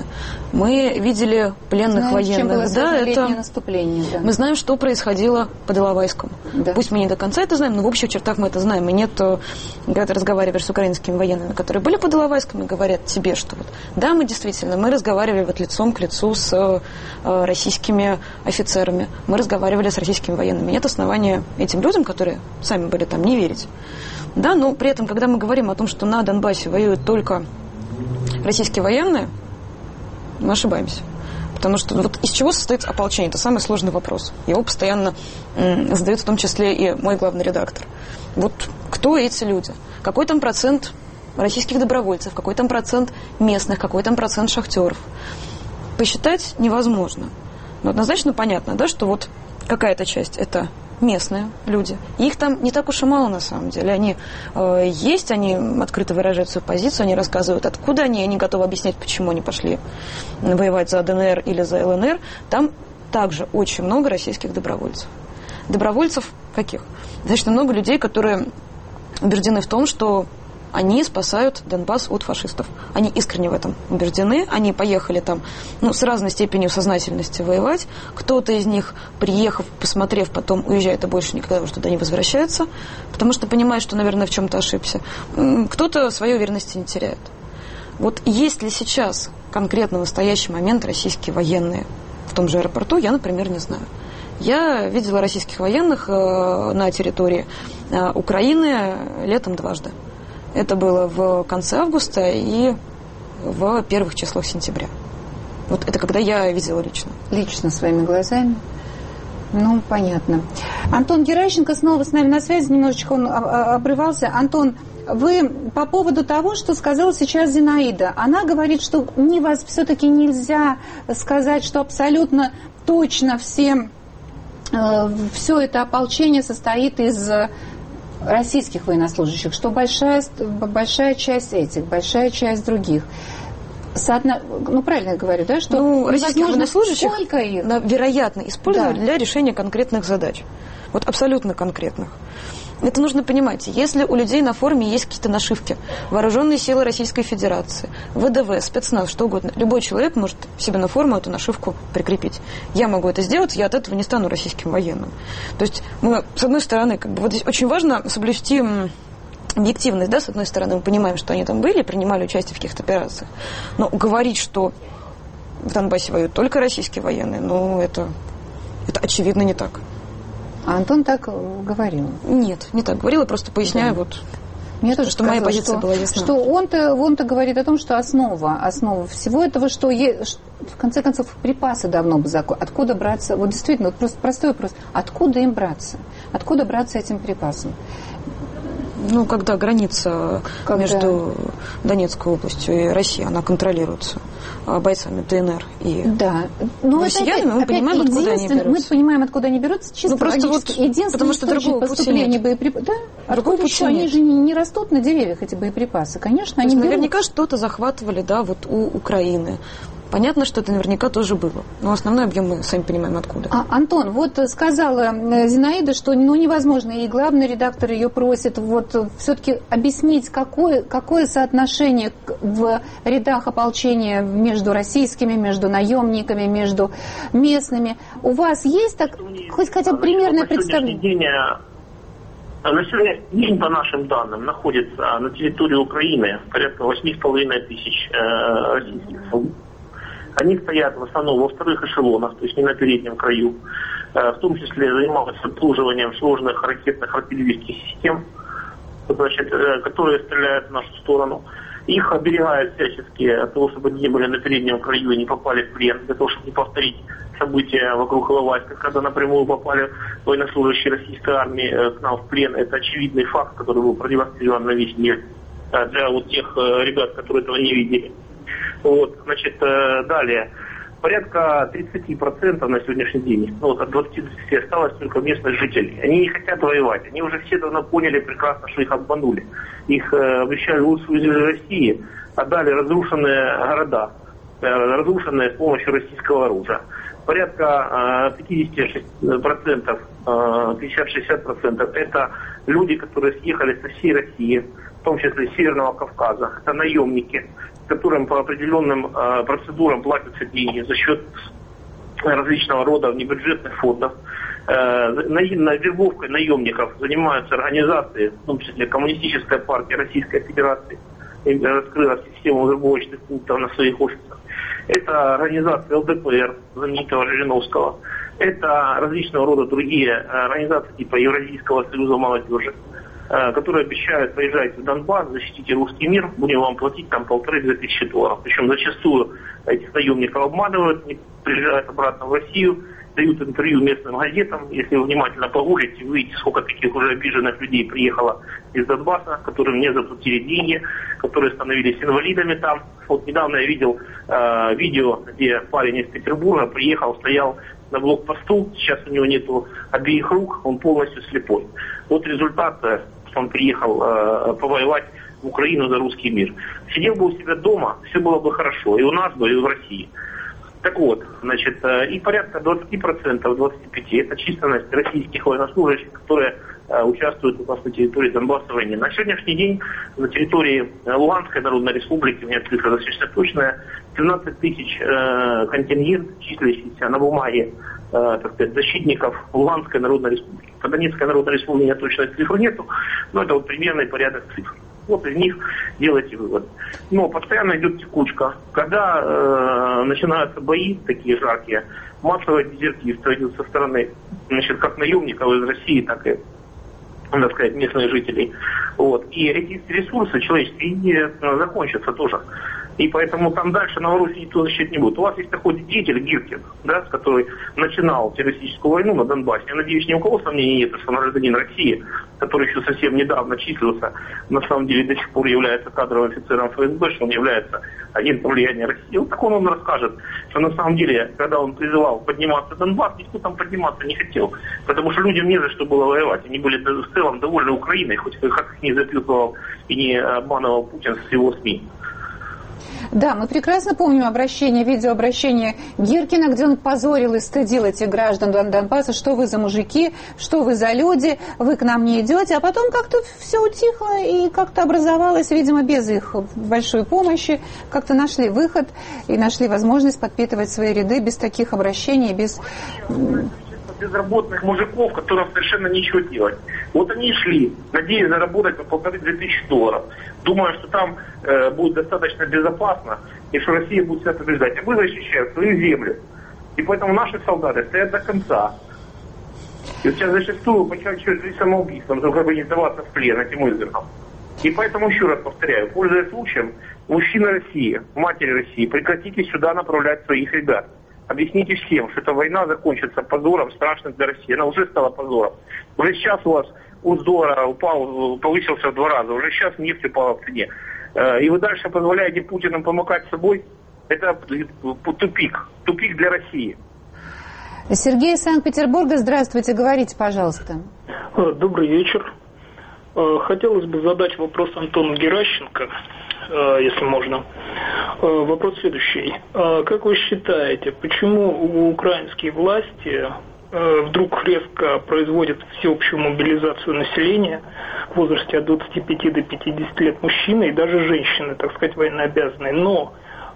Мы видели пленных знаем, военных. Чем было да, это... наступление. Да. Мы знаем, что происходило под Иловайском. Да. Пусть мы не до конца это знаем, но в общих чертах мы это знаем. И нет, когда ты разговариваешь с украинскими военными, которые были под Иловайском, и говорят тебе, что вот, да, мы действительно, мы разговаривали вот лицом к лицу с э, российскими офицерами. Мы разговаривали с российскими военными. Нет основания этим людям, которые сами были там, не верить. Да, но при этом, когда мы говорим о том, что на Донбассе воюют только российские военные, мы ошибаемся. Потому что вот из чего состоит ополчение? Это самый сложный вопрос. Его постоянно м, задает в том числе и мой главный редактор. Вот кто эти люди? Какой там процент российских добровольцев? Какой там процент местных? Какой там процент шахтеров? Посчитать невозможно. Но однозначно понятно, да, что вот какая-то часть это... местные люди. Их там не так уж и мало, на самом деле. Они э, есть, они открыто выражают свою позицию, они рассказывают, откуда они, они готовы объяснять, почему они пошли воевать за ДНР или за ЛНР. Там также очень много российских добровольцев. Добровольцев каких? Достаточно много людей, которые убеждены в том, что они спасают Донбасс от фашистов. Они искренне в этом убеждены. Они поехали там ну, с разной степенью сознательности воевать. Кто-то из них, приехав, посмотрев, потом уезжает и больше никогда уже туда не возвращается, потому что понимает, что, наверное, в чем-то ошибся. Кто-то своей уверенности не теряет. Вот есть ли сейчас конкретно в настоящий момент российские военные в том же аэропорту, я, например, не знаю. Я видела российских военных э, на территории э, Украины летом дважды. Это было в конце августа и в первых числах сентября. Вот это когда я видела лично. Лично, своими глазами? Ну, понятно. Антон Геращенко снова с нами на связи. Немножечко он обрывался. Антон, вы по поводу того, что сказала сейчас Зинаида. Она говорит, что не вас все-таки нельзя сказать, что абсолютно точно все, э, все это ополчение состоит из... российских военнослужащих, что большая, большая часть этих, большая часть других. Соотно... Ну, правильно я говорю, да? Что ну, российских военнослужащих, их? вероятно, использовать да. для решения конкретных задач. Вот абсолютно конкретных. Это нужно понимать. Если у людей на форме есть какие-то нашивки, вооруженные силы Российской Федерации, ВДВ, спецназ, что угодно, любой человек может себе на форму эту нашивку прикрепить. Я могу это сделать, я от этого не стану российским военным. То есть мы, с одной стороны, как бы вот здесь очень важно соблюсти объективность, да, с одной стороны, мы понимаем, что они там были, принимали участие в каких-то операциях, но говорить, что в Донбассе воюют только российские военные, ну, это, это очевидно не так. А Антон так говорил? Нет, не так говорил, я просто поясняю, да. вот... Мне тоже что моя позиция что, была ясна. Что он-то, он-то говорит о том, что основа, основа всего этого, что е, в конце концов припасы давно бы закончились. Откуда браться? Вот действительно, вот просто простой вопрос. Откуда им браться? Откуда браться этим припасам? Ну, когда граница когда... между Донецкой областью и Россией, она контролируется бойцами ДНР и да. Но россиянами, мы понимаем, откуда они берутся. Мы понимаем, откуда они берутся, чисто ну, просто логически. Вот, единственный потому что другого поступления боеприпасов. Да, откуда еще? Они же не, не растут на деревьях, эти боеприпасы. Конечно, они берут. Наверняка что-то захватывали, да, вот у Украины. Понятно, что это наверняка тоже было. Но основной объем мы сами понимаем, откуда. А, Антон, вот сказала Зинаида, что ну, невозможно, и главный редактор ее просит вот все-таки объяснить, какое, какое соотношение в рядах ополчения между российскими, между наемниками, между местными. У вас есть так, хоть хотя бы примерное представление? На сегодняшний день, по нашим данным, находится на территории Украины порядка восемь с половиной тысяч э, российских солдат. Они стоят в основном во вторых эшелонах, то есть не на переднем краю. В том числе занимаются обслуживанием сложных ракетных артиллерийских систем, значит, которые стреляют в нашу сторону. Их оберегают всячески от того, чтобы они не были на переднем краю и не попали в плен, для того, чтобы не повторить события вокруг Иловайска, когда напрямую попали военнослужащие российской армии к нам в плен. Это очевидный факт, который был продемонстрирован на весь мир для вот тех ребят, которые этого не видели. Вот, значит, далее. Порядка тридцать процентов на сегодняшний день, ну, вот от двадцати до тридцати осталось только местных жителей. Они не хотят воевать. Они уже все давно поняли прекрасно, что их обманули. Их э, обещали лучшую из России, отдали разрушенные города, э, разрушенные с помощью российского оружия. Порядка э, пятьдесят шесть процентов, э, пятьдесят-шестьдесят процентов это люди, которые съехали со всей России, в том числе с Северного Кавказа. Это наемники, которым по определенным э, процедурам платятся деньги за счет различного рода внебюджетных фондов. Э, на, на вербовкой наемников занимаются организации, в том числе Коммунистическая партия Российской Федерации, раскрыла систему вербовочных пунктов на своих офисах. Это организация ЛДПР, знаменитого Жириновского. Это различного рода другие организации типа Евразийского союза молодежи, которые обещают: поезжайте в Донбасс, защитите русский мир, будем вам платить там полторы-две тысячи долларов. Причем зачастую этих наемников обманывают, они приезжают обратно в Россию, дают интервью местным газетам. Если вы внимательно погуглите, вы увидите, сколько таких уже обиженных людей приехало из Донбасса, которым не заплатили деньги, которые становились инвалидами там. Вот недавно я видел э, видео, где парень из Петербурга приехал, стоял на блокпосту, сейчас у него нету обеих рук, он полностью слепой. Вот результат, что он приехал э, повоевать в Украину за русский мир. Сидел бы у себя дома, все было бы хорошо, и у нас бы, и в России. Так вот, значит, э, и порядка двадцать процентов, двадцать пять процентов это численность российских военнослужащих, которые э, участвуют у нас на территории Донбасса в войне. На сегодняшний день на территории Луганской Народной Республики, у меня цифра достаточно точная, семнадцать тысяч э, контингент, числящийся на бумаге, э, так сказать, защитников Луганской Народной Республики. По Донецкой Народной Республике у меня точной цифры нету, но это вот примерный порядок цифр. Вот из них делайте вывод. Но постоянно идет текучка. Когда э, начинаются бои такие жаркие, массовое дезертирство идет со стороны, значит, как наемников из России, так и, так сказать, местных жителей. Вот. И эти ресурсы человеческие закончатся тоже. И поэтому там дальше Новороссию никто защищать не будет. У вас есть такой деятель Гиркин, да, который начинал террористическую войну на Донбассе. Я надеюсь, ни у кого сомнений нет, что он гражданин России, который еще совсем недавно числился, на самом деле до сих пор является кадровым офицером эф эс бэ, что он является агентом влияния России. Вот так он вам расскажет, что на самом деле, когда он призывал подниматься в Донбасс, никто там подниматься не хотел. Потому что людям не за что было воевать. Они были в целом довольны Украиной, хоть как их не записывал и не обманывал Путин с его СМИ. Да, мы прекрасно помним обращение, видеообращение Гиркина, где он позорил и стыдил этих граждан Донбасса, что вы за мужики, что вы за люди, вы к нам не идете. А потом как-то все утихло и как-то образовалось, видимо, без их большой помощи, как-то нашли выход и нашли возможность подпитывать свои ряды без таких обращений, без... безработных мужиков, которым совершенно ничего делать. Вот они и шли, надеясь заработать по полторы-две тысячи долларов, думая, что там э, будет достаточно безопасно и что Россия будет себя побеждать. А мы защищаем свою землю. И поэтому наши солдаты стоят до конца. И сейчас зачастую почему-то самоубийством, чтобы как бы не сдаваться в плен этим извергам. И поэтому еще раз повторяю, пользуясь случаем, мужчины России, матери России, прекратите сюда направлять своих ребят. Объясните всем, что эта война закончится позором страшным для России. Она уже стала позором. Уже сейчас у вас курс доллара упал, повысился в два раза. Уже сейчас нефть упала в цене. И вы дальше позволяете Путину помыкать собой. Это тупик. Тупик для России. Сергей из Санкт-Петербурга, здравствуйте, говорите, пожалуйста. Добрый вечер. Хотелось бы задать вопрос Антону Геращенко, если можно. Вопрос следующий. Как вы считаете, почему украинские власти вдруг резко производят всеобщую мобилизацию населения в возрасте от двадцати пяти до пятидесяти лет мужчины и даже женщины, так сказать, военнообязанные, но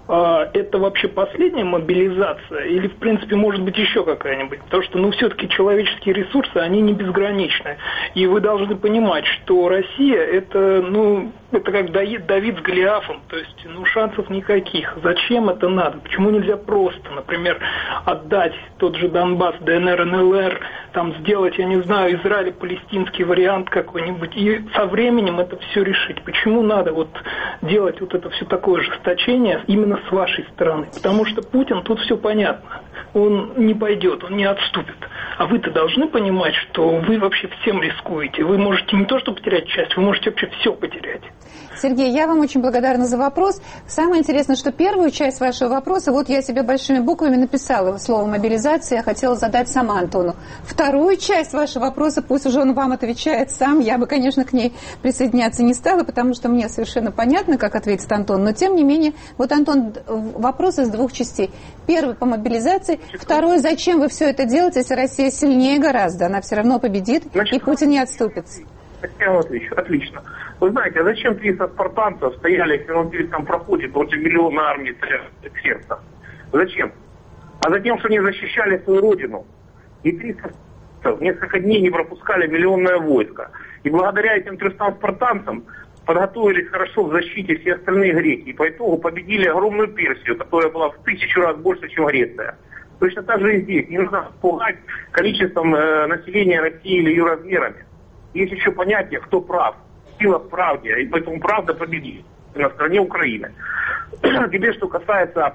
это вообще последняя мобилизация или, в принципе, может быть еще какая-нибудь? Потому что, ну, все-таки человеческие ресурсы, они не безграничны. И вы должны понимать, что Россия, это, ну, это как Давид с Голиафом, то есть, ну, шансов никаких. Зачем это надо? Почему нельзя просто, например, отдать тот же Донбасс, ДНР, НЛР, там, сделать, я не знаю, Израиль-палестинский вариант какой-нибудь, и со временем это все решить? Почему надо вот делать вот это все такое ожесточение именно с вашей стороны? Потому что Путин, тут все понятно. Он не пойдет, он не отступит. А вы-то должны понимать, что вы вообще всем рискуете. Вы можете не то что потерять часть, вы можете вообще все потерять. Сергей, я вам очень благодарна за вопрос. Самое интересное, что первую часть вашего вопроса, вот я себе большими буквами написала слово «мобилизация», я хотела задать сама Антону. Вторую часть вашего вопроса, пусть уже он вам отвечает сам, я бы, конечно, к ней присоединяться не стала, потому что мне совершенно понятно, как ответит Антон, но тем не менее, вот, Антон, вопрос из двух частей. Первый по мобилизации, второй, зачем вы все это делаете, если Россия сильнее гораздо, она все равно победит, Значит, и Путин не отступится. Я отвечу. Отлично. Вы знаете, а зачем триста спартанцев стояли в Фермопильском проходе против миллиона армии сердца? Зачем? А затем, что они защищали свою родину. И триста спартанцев несколько дней не пропускали миллионное войско. И благодаря этим трёхстам спартанцам подготовились хорошо в защите все остальные греки. И по итогу победили огромную Персию, которая была в тысячу раз больше, чем Греция. Точно так же и здесь. Не нужно пугать количеством э, населения России или ее размерами. Есть еще понятие, кто прав. Сила в правде, и поэтому правда победит на стороне Украины. Теперь, что касается...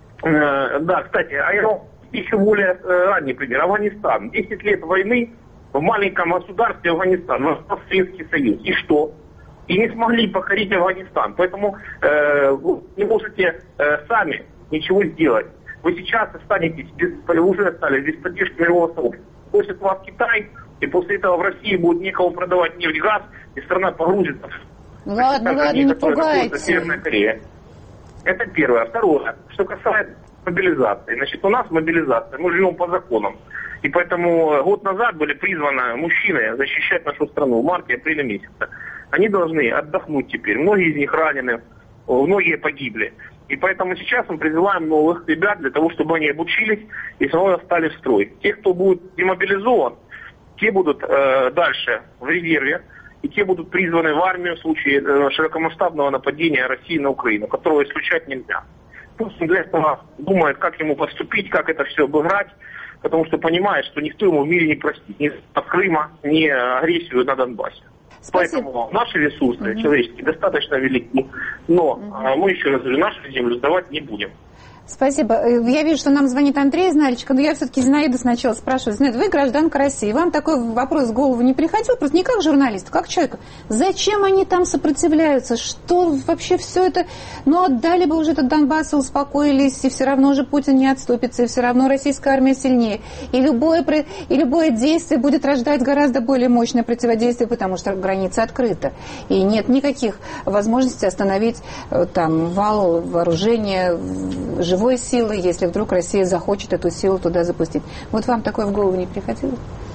Э, да, кстати, а я еще более э, ранний пример. Афганистан. десять лет войны в маленьком государстве Афганистан, в Советский Союз. И что? И не смогли покорить Афганистан. Поэтому э, вы не можете э, сами ничего сделать. Вы сейчас останетесь, без, вы уже остались без поддержки мирового сообщества. Просит вас Китай, и после этого в России будет некому продавать нефть, газ, и страна погрузится. Ладно, ладно, не пугайте. Северная Корея. Это первое. Второе, что касается мобилизации. Значит, у нас мобилизация, мы живем по законам. И поэтому год назад были призваны мужчины защищать нашу страну в марте-апреле месяце. Они должны отдохнуть теперь. Многие из них ранены, многие погибли. И поэтому сейчас мы призываем новых ребят для того, чтобы они обучились и снова встали в строй. Те, кто будет демобилизован, те будут э, дальше в резерве, и те будут призваны в армию в случае э, широкомасштабного нападения России на Украину, которого исключать нельзя. Пусть он для этого думает, как ему поступить, как это все обыграть, потому что понимает, что никто ему в мире не простит ни от Крыма, ни агрессию на Донбассе. Спасибо. Поэтому наши ресурсы угу. человеческие достаточно велики, но угу. мы, еще раз говорю, нашу землю сдавать не будем. Спасибо. Я вижу, что нам звонит Андрей из Нальчика, но я все-таки Зинаиду сначала спрашиваю. Зинаида, вы гражданка России, вам такой вопрос в голову не приходил? Просто не как журналисту, как человеку. Зачем они там сопротивляются? Что вообще все это? Ну, отдали бы уже этот Донбасс и успокоились, и все равно же Путин не отступится, и все равно российская армия сильнее. И любое, и любое действие будет рождать гораздо более мощное противодействие, потому что граница открыта. И нет никаких возможностей остановить там вал вооружения, живой силы, если вдруг Россия захочет эту силу туда запустить. Вот вам такое в голову не приходило?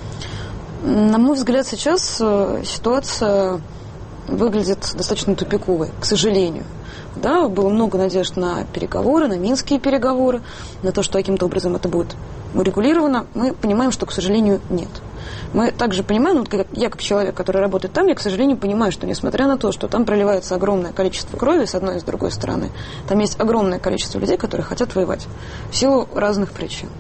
На мой взгляд, сейчас ситуация выглядит достаточно тупиковой, к сожалению. Да, было много надежд на переговоры, на минские переговоры, на то, что каким-то образом это будет урегулировано. Мы понимаем, что, к сожалению, нет. Мы также понимаем, вот как я как человек, который работает там, я, к сожалению, понимаю, что несмотря на то, что там проливается огромное количество крови с одной и с другой стороны, там есть огромное количество людей, которые хотят воевать в силу разных причин.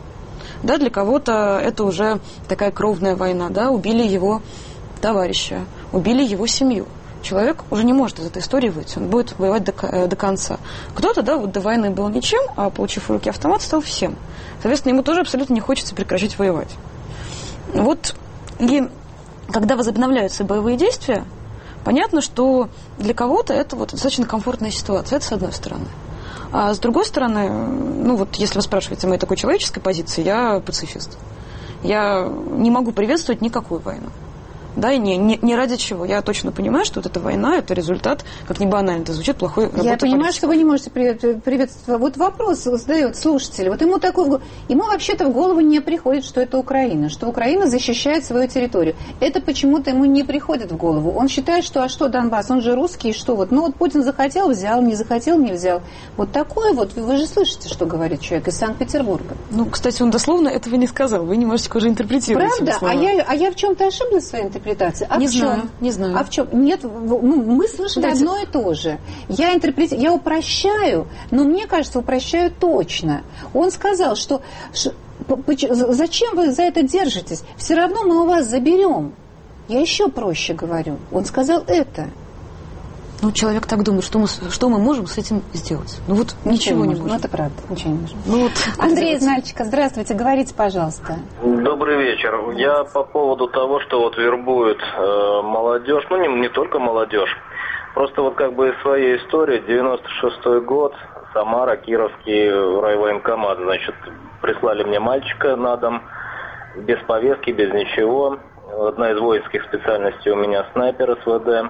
Да, для кого-то это уже такая кровная война, да, убили его товарища, убили его семью. Человек уже не может из этой истории выйти, он будет воевать до, до конца. Кто-то, да, вот до войны был ничем, а получив в руки автомат, стал всем. Соответственно, ему тоже абсолютно не хочется прекращать воевать. Вот, и когда возобновляются боевые действия, понятно, что для кого-то это вот достаточно комфортная ситуация, это с одной стороны. А с другой стороны, ну вот если вы спрашиваете о моей такой человеческой позиции, я пацифист. Я не могу приветствовать никакую войну. Да, и не, не, не ради чего. Я точно понимаю, что вот эта война, это результат, как ни банально это звучит, плохой работы Я понимаю, политиков. что вы не можете приветствовать. Вот вопрос задает слушатель. Вот ему такой, ему вообще-то в голову не приходит, что это Украина, что Украина защищает свою территорию. Это почему-то ему не приходит в голову. Он считает, что а что Донбасс, он же русский, и что вот. Ну вот Путин захотел, взял, не захотел, не взял. Вот такое вот, вы же слышите, что говорит человек из Санкт-Петербурга. Ну, кстати, он дословно этого не сказал. Вы немножечко уже интерпретируете. Правда? А я, а я в чем-то ошиблась в своей интерпретации? А не в чем? знаю, не знаю. А в чем? Нет, ну, мы слышали Дайте. одно и то же. Я интерпретирую, я упрощаю, но мне кажется, упрощаю точно. Он сказал, что, что зачем вы за это держитесь? Все равно мы у вас заберем. Я еще проще говорю. Он сказал это. Ну, человек так думает, что мы, что мы можем с этим сделать? Ну, вот ничего, ничего не можем. Ну, это правда, ничего не можем. Ну, вот, Андрей из Нальчика, здравствуйте, говорите, пожалуйста. Добрый вечер. Я по поводу того, что вот вербует э, молодежь, ну, не, не только молодежь, просто вот как бы из своей истории, девяносто шестой год, Самара, Кировский райвоенкомат, значит, прислали мне мальчика на дом, без повестки, без ничего. Одна из воинских специальностей у меня снайпер СВД.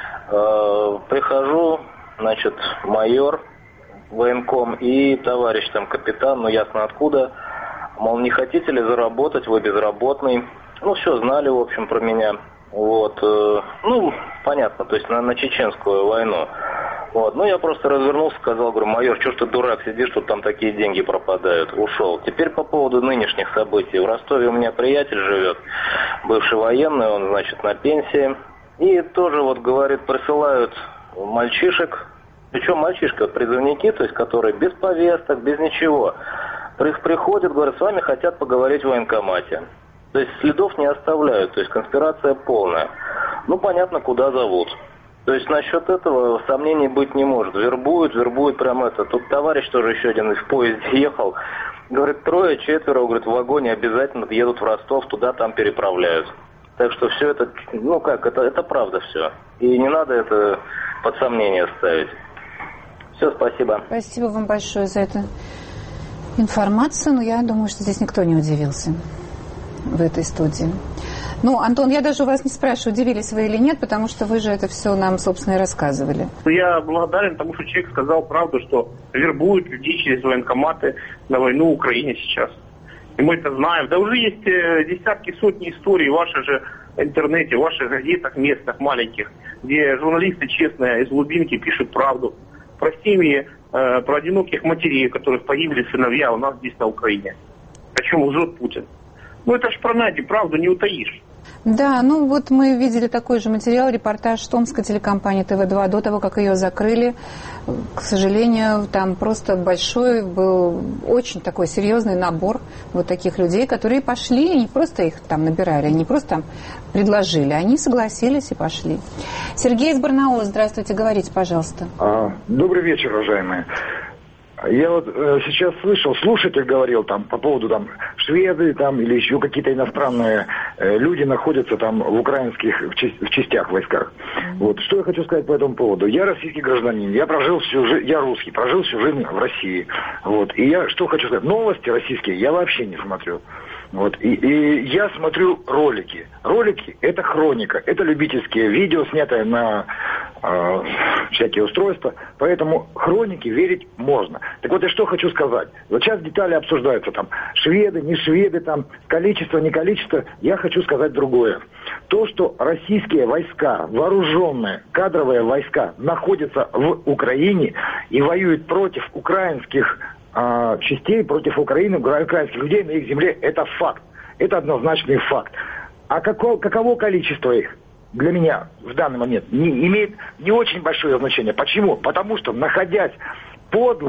Прихожу, значит, майор, военком и товарищ там капитан, ну ясно откуда, мол, не хотите ли заработать, вы безработный. Ну, все знали, в общем, про меня. Вот, ну, понятно, то есть на, на чеченскую войну. Вот, ну, я просто развернулся, сказал, говорю, майор, что ж ты дурак сидишь, тут там такие деньги пропадают. Ушел. Теперь по поводу нынешних событий. В Ростове у меня приятель живет, бывший военный, он, значит, на пенсии. И тоже вот, говорит, присылают мальчишек, причем мальчишка, призывники, то есть которые без повесток, без ничего. Приходят, говорят, с вами хотят поговорить в военкомате. То есть следов не оставляют, то есть конспирация полная. Ну, понятно, куда зовут. То есть насчет этого сомнений быть не может. Вербуют, вербуют прям это. Тут товарищ тоже еще один в поезде ехал. Говорит, трое, четверо, говорит, в вагоне обязательно едут в Ростов, туда, там переправляют. Так что все это, ну как, это, это правда все. И не надо это под сомнение ставить. Все, спасибо. Спасибо вам большое за эту информацию. Но я думаю, что здесь никто не удивился в этой студии. Ну, Антон, я даже у вас не спрашиваю, удивились вы или нет, потому что вы же это все нам, собственно, и рассказывали. Я благодарен тому, что человек сказал правду, что вербуют людей через военкоматы на войну в Украине сейчас. И мы это знаем. Да уже есть десятки, сотни историй в вашем же интернете, в ваших газетах местных, маленьких, где журналисты честные из глубинки пишут правду про семьи, э, про одиноких матерей, у которых погибли сыновья у нас здесь на Украине. О чем лжет Путин. Ну это ж про Надю, правду не утаишь. Да, ну вот мы видели такой же материал, репортаж томской телекомпании тэ вэ два до того, как ее закрыли. К сожалению, там просто большой был очень такой серьезный набор вот таких людей, которые пошли, и не просто их там набирали, они просто там предложили, они согласились и пошли. Сергей из Барнаула, здравствуйте, говорите, пожалуйста. А, добрый вечер, уважаемые. Я вот э, сейчас слышал, слушатель говорил там по поводу там шведы там или еще какие-то иностранные э, люди находятся там в украинских в, часть, в частях войсках. Mm-hmm. Вот что я хочу сказать по этому поводу. Я российский гражданин, я прожил всю жизнь, я русский, прожил всю жизнь в России. Вот и я что хочу сказать, новости российские я вообще не смотрю. Вот и, и я смотрю ролики. Ролики это хроника, это любительские видео, снятые на э, всякие устройства, поэтому хронике верить можно. Так вот я что хочу сказать. Вот сейчас детали обсуждаются там шведы, не шведы, там количество, не количество. Я хочу сказать другое. То, что российские войска, вооруженные кадровые войска находятся в Украине и воюют против украинских частей, против Украины, украинских людей на их земле, это факт. Это однозначный факт. А каково, каково количество их для меня в данный момент не имеет не очень большое значение. Почему? Потому что, находясь подло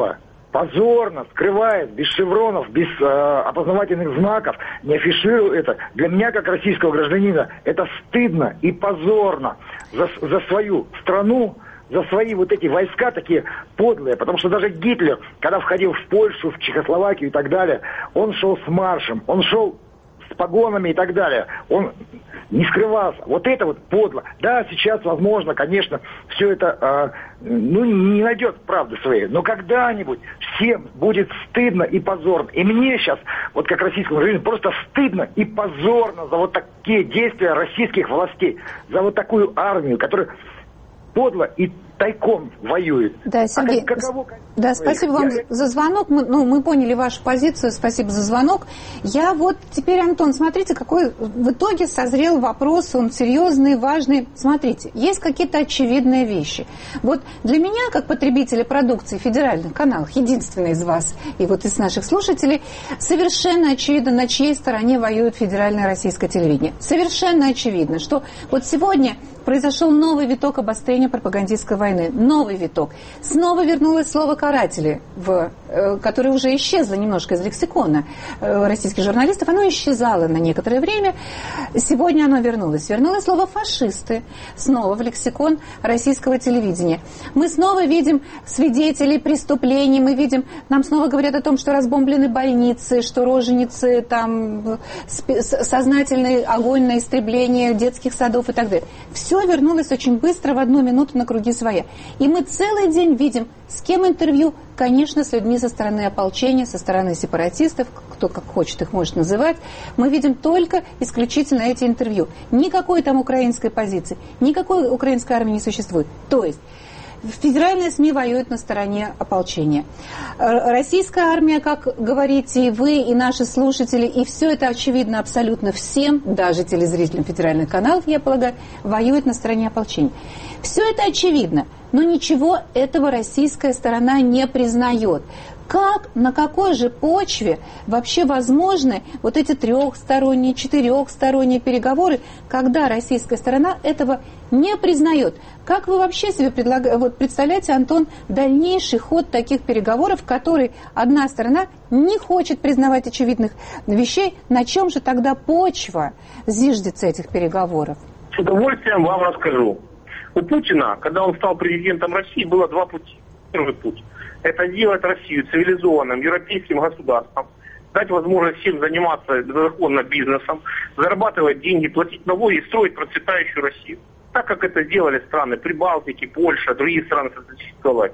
позорно скрывает, без шевронов, без э, опознавательных знаков, не афиширует это. Для меня, как российского гражданина, это стыдно и позорно за, за свою страну, за свои вот эти войска такие подлые. Потому что даже Гитлер, когда входил в Польшу, в Чехословакию и так далее, он шел с маршем, он шел с погонами и так далее. Он не скрывался. Вот это вот подло. Да, сейчас, возможно, конечно, все это э, ну, не найдет правды своей. Но когда-нибудь всем будет стыдно и позорно. И мне сейчас, вот как российскому гражданину, просто стыдно и позорно за вот такие действия российских властей. За вот такую армию, которая подло и тайком воюет. Да, Сергей, а как, каково, да, спасибо вам я... за звонок. Мы, ну, мы поняли вашу позицию. Спасибо за звонок. Я вот теперь, Антон, смотрите, какой в итоге созрел вопрос. Он серьезный, важный. Смотрите, есть какие-то очевидные вещи. Вот для меня, как потребителя продукции федеральных каналов, единственный из вас и вот из наших слушателей, совершенно очевидно, на чьей стороне воюет федеральное российское телевидение. Совершенно очевидно, что вот сегодня произошел новый виток обострения пропагандистской войны. Новый виток. Снова вернулось слово «каратели», в, э, которое уже исчезло немножко из лексикона э, российских журналистов. Оно исчезало на некоторое время. Сегодня оно вернулось. Вернулось слово «фашисты» снова в лексикон российского телевидения. Мы снова видим свидетелей преступлений. Мы видим, нам снова говорят о том, что разбомблены больницы, что роженицы, там, сознательный огонь на истребление детских садов и так далее. Все вернулось очень быстро, в одну минуту на круги своя. И мы целый день видим, с кем интервью, конечно, с людьми со стороны ополчения, со стороны сепаратистов, кто как хочет их может называть. Мы видим только исключительно эти интервью. Никакой там украинской позиции, никакой украинской армии не существует. То есть федеральные СМИ воюют на стороне ополчения. Российская армия, как говорите и вы, и наши слушатели, и все это очевидно абсолютно всем, даже телезрителям федеральных каналов, я полагаю, воюет на стороне ополчения. Все это очевидно, но ничего этого российская сторона не признает. Как, на какой же почве вообще возможны вот эти трехсторонние, четырехсторонние переговоры, когда российская сторона этого не признает? Как вы вообще себе предлаг... вот представляете, Антон, дальнейший ход таких переговоров, в который одна сторона не хочет признавать очевидных вещей? На чем же тогда почва зиждется этих переговоров? С удовольствием вам расскажу. У Путина, когда он стал президентом России, было два пути. Первый путь – это сделать Россию цивилизованным европейским государством, дать возможность всем заниматься законно бизнесом, зарабатывать деньги, платить налоги и строить процветающую Россию. Так, как это делали страны Прибалтики, Польша, другие страны социалистической власти.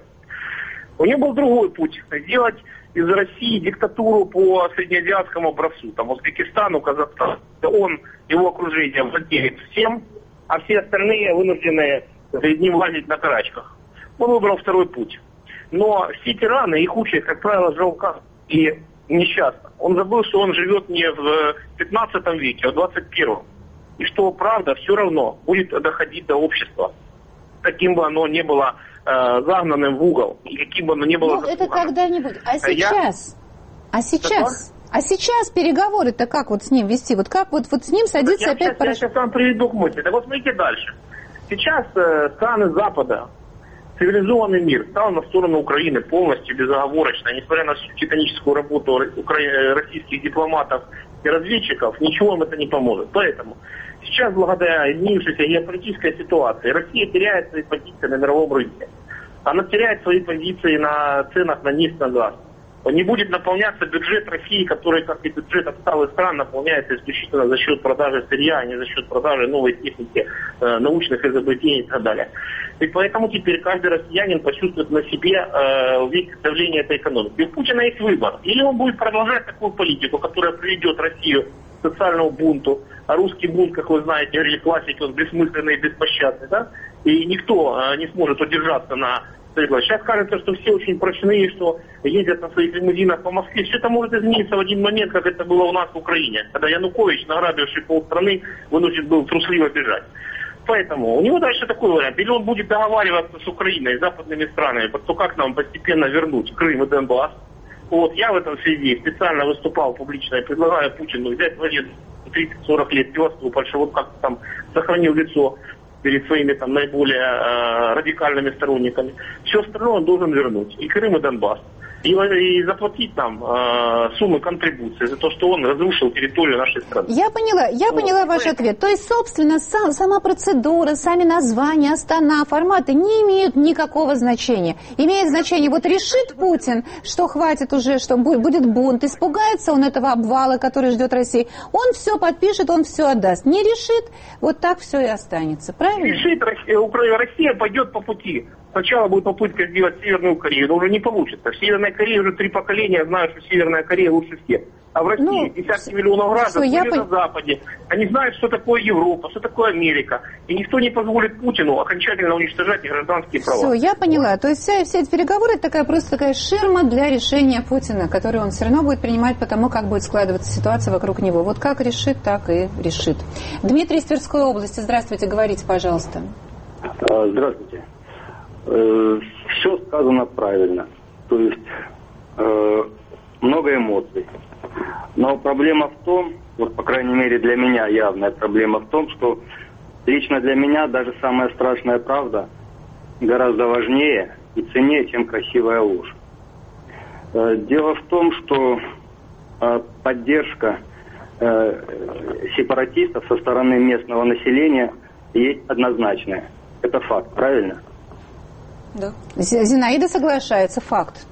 У него был другой путь – сделать из России диктатуру по среднеазиатскому образцу, там Узбекистану, Казахстану. Он, его окружение владеет всем, а все остальные вынуждены перед ним лазить на карачках. Он выбрал второй путь. Но все тираны, их участь, как правило, жалка и несчастна. Он забыл, что он живет не в пятнадцатом веке, а в двадцать первом. И что правда все равно будет доходить до общества. Каким бы оно ни было э, загнанным в угол, и каким бы оно ни было... Ну, это когда-нибудь. А сейчас? Я... А сейчас? Что? А сейчас переговоры-то как вот с ним вести? Вот как вот, вот с ним садиться я опять... Сейчас, я сейчас вам приведу к мысли. Так вот смотрите дальше. Сейчас э, страны Запада, цивилизованный мир стал на сторону Украины полностью безоговорочно, несмотря на всю титаническую работу укра... российских дипломатов и разведчиков, ничего им это не поможет. Поэтому сейчас, благодаря изменившейся геополитической ситуации, Россия теряет свои позиции на мировом рынке. Она теряет свои позиции на ценах на нефть, на газ. Не будет наполняться бюджет России, который, как и бюджет отсталых стран, наполняется исключительно за счет продажи сырья, а не за счет продажи новой техники, э, научных изобретений и так далее. И поэтому теперь каждый россиянин почувствует на себе э, весь давление этой экономики. И у Путина есть выбор. Или он будет продолжать такую политику, которая приведет Россию к социальному бунту. А русский бунт, как вы знаете, говорили классики, он бессмысленный и беспощадный, да? И никто э, не сможет удержаться на... Сейчас кажется, что все очень прочные, что ездят на своих лимузинах по Москве. Все это может измениться в один момент, как это было у нас в Украине, когда Янукович, награбивший полстраны, вынужден был трусливо бежать. Поэтому у него дальше такой вариант. Или он будет договариваться с Украиной, с западными странами, то как нам постепенно вернуть Крым и Донбасс. Вот я в этом связи специально выступал публично и предлагаю Путину взять в аренду тридцать-сорок лет пёструю, чтобы он как-то там сохранил лицо. перед своими там наиболее э, радикальными сторонниками. Все остальное он должен вернуть. И Крым, и Донбасс. И, и заплатить нам э, суммы контрибуции за то, что он разрушил территорию нашей страны. Я поняла, я ну, поняла ваш ответ. То есть, собственно, сам, сама процедура, сами названия, Астана, форматы не имеют никакого значения. Имеет значение, вот решит Путин, что хватит уже, что будет бунт, испугается он этого обвала, который ждет России, он все подпишет, он все отдаст. Не решит, вот так все и останется. Правильно? Решит, Россия пойдет по пути. Сначала будет попытка сделать Северную Корею, но уже не получится. В Северной Корее уже три поколения знают, что Северная Корея лучше всех. А в России ну, десятки миллионов граждан были я... на Западе. Они знают, что такое Европа, что такое Америка. И никто не позволит Путину окончательно уничтожать их гражданские права. Все, я поняла. То есть вся, все эти переговоры это такая просто такая ширма для решения Путина, которую он все равно будет принимать по тому, как будет складываться ситуация вокруг него. Вот как решит, так и решит. Дмитрий из Тверской области. Здравствуйте, говорите, пожалуйста. Здравствуйте. Все сказано правильно. То есть э, много эмоций. Но проблема в том, вот по крайней мере для меня явная проблема в том, что лично для меня даже самая страшная правда гораздо важнее и ценнее, чем красивая ложь. Э, дело в том, что э, поддержка э, сепаратистов со стороны местного населения есть однозначная. Это факт, правильно? Да. Зинаида соглашается, факт.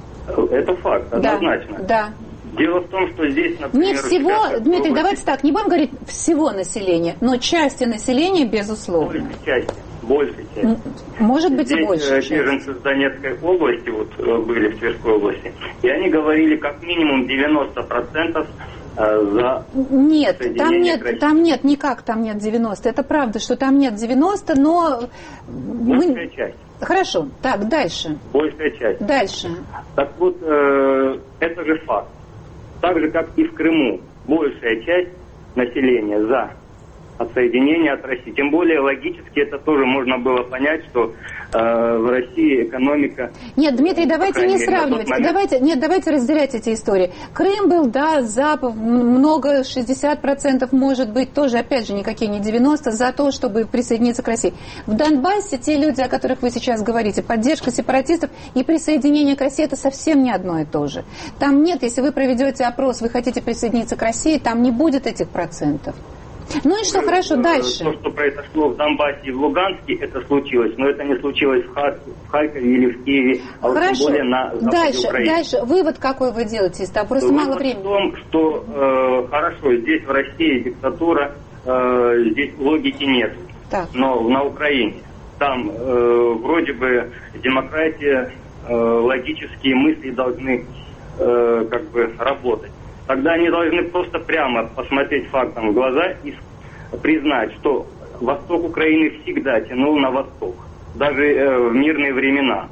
Это факт, однозначно. Да, да. Дело в том, что здесь, например... Не всего, Дмитрий, области... давайте так, не будем говорить всего населения, но части населения, безусловно. Большей части, большей части. Может быть здесь и больше. Здесь беженцы с Донецкой области, вот были в Тверской области, и они говорили как минимум девяносто процентов за... Нет, там нет, там нет, никак там нет девяносто. Это правда, что там нет девяносто, но... Большая Мы... часть. Хорошо, так, дальше. Большая часть. Дальше. Так вот, э, это же факт. Так же, как и в Крыму, большая часть населения за отсоединение от России. Тем более логически это тоже можно было понять, что э, в России экономика... Нет, Дмитрий, давайте не сравнивать. Давайте, нет, давайте разделять эти истории. Крым был, да, за много, шестьдесят процентов может быть, тоже, опять же, никакие не девяносто, за то, чтобы присоединиться к России. В Донбассе те люди, о которых вы сейчас говорите, поддержка сепаратистов и присоединение к России, это совсем не одно и то же. Там нет, если вы проведете опрос, вы хотите присоединиться к России, там не будет этих процентов. Ну и что, хорошо, дальше. То, что произошло в Донбассе и в Луганске, это случилось, но это не случилось в, Хар... в Харькове или в Киеве, а вот тем более на западе дальше, Украины. Дальше, вывод какой вы делаете? Там просто вывод мало времени. в том, что э, хорошо, здесь в России диктатура, э, здесь логики нет, так. Но на Украине там э, вроде бы демократия, э, логические мысли должны э, как бы работать. Тогда они должны просто прямо посмотреть фактам в глаза и признать, что восток Украины всегда тянул на восток, даже э, в мирные времена.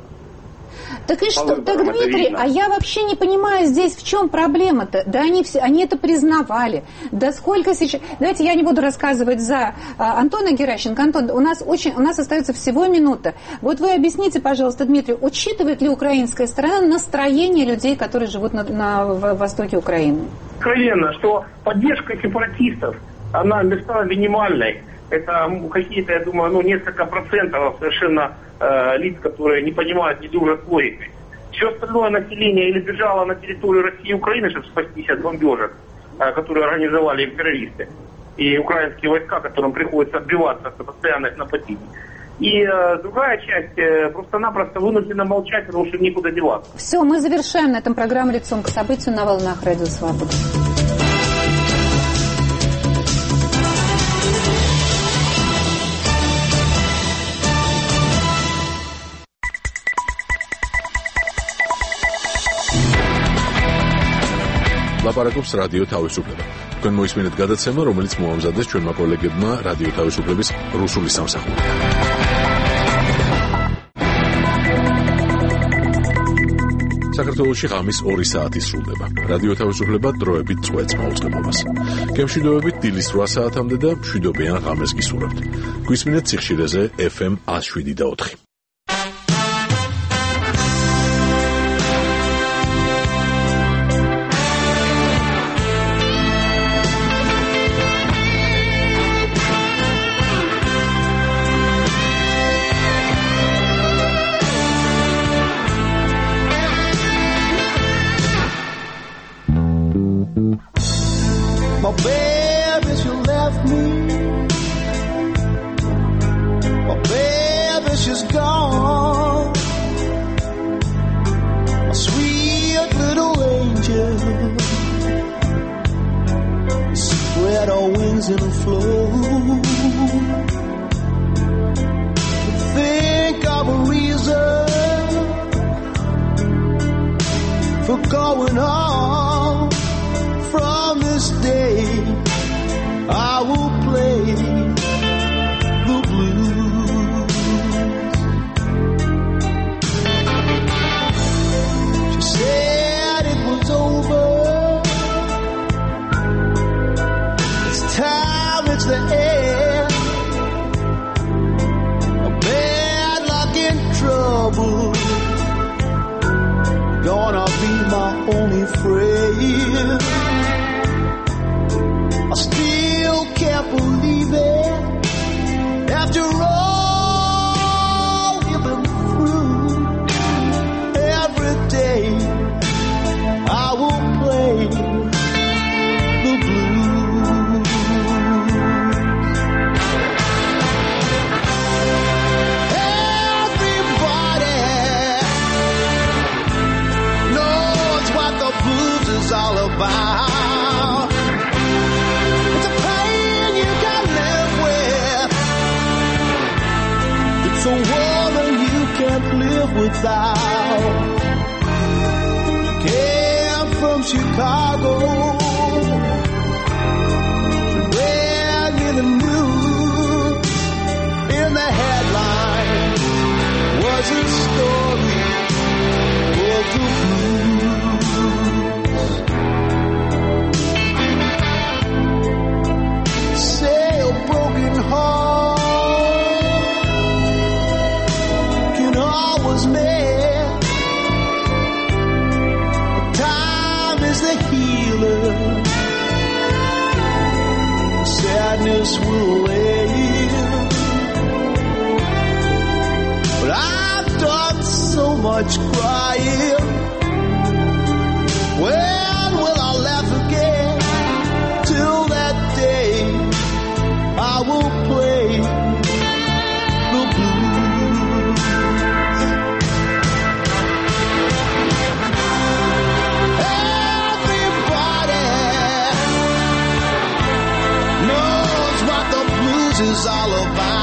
Так и что? Так, Дмитрий, а я вообще не понимаю здесь, в чем проблема-то? Да они, все, они это признавали. Да сколько сейчас... Давайте я не буду рассказывать за а, Антона Геращенко. Антон, у нас, очень, у нас остается всего минута. Вот вы объясните, пожалуйста, Дмитрий, учитывает ли украинская сторона настроение людей, которые живут на, на в, востоке Украины? Откровенно, что поддержка сепаратистов, она стала минимальной. Это какие-то, я думаю, ну, несколько процентов совершенно э, лиц, которые не понимают, не дружат с логикой. Все остальное население или бежало на территорию России и Украины, чтобы спастись от бомбежек, э, которые организовали террористы, и украинские войска, которым приходится отбиваться от постоянных нападений. И э, другая часть э, просто-напросто вынуждена молчать, потому что некуда деваться. Все, мы завершаем на этом программу «Лицом к событию» на волнах Радио Свобода. ლაპარაკობს რადიო თავისუფლება. თქვენ მოისმინეთ გადაცემა, რომელიც მოამზადეს ჩვენმა კოლეგებმა რადიო თავისუფლების რუსული სამსახურიდან. საქართველოში ღამის ორი საათი სრულდება. რადიო თავისუფლება დროებით წვეთს მაუწყებლობას. გემშვიდობებით დილის რვა საათამდე და მშვიდობიან ღამეს გისურვებთ. გვისმინეთ სიხშირეზე ეფ ემ one oh seven და four. baby, she left me. Oh, baby, she's gone. My sweet little angel. Spread her wings and flow. Think of a reason for going on. From this day I will play the blues. She said it was over. It's time, it's the end. A bad luck in trouble. Gonna be my only friend. I still can't believe it. After all you've been through, every day I will play the blues. Everybody knows what the blues is all about. It's a woman you can't live without. She came from Chicago. She read me the news. In the headline was a story of the blues. Say a broken heart was made. Time is the healer. Sadness will wait. But I've done so much crying. When will I laugh again? Till that day I will play the blues. Is all about.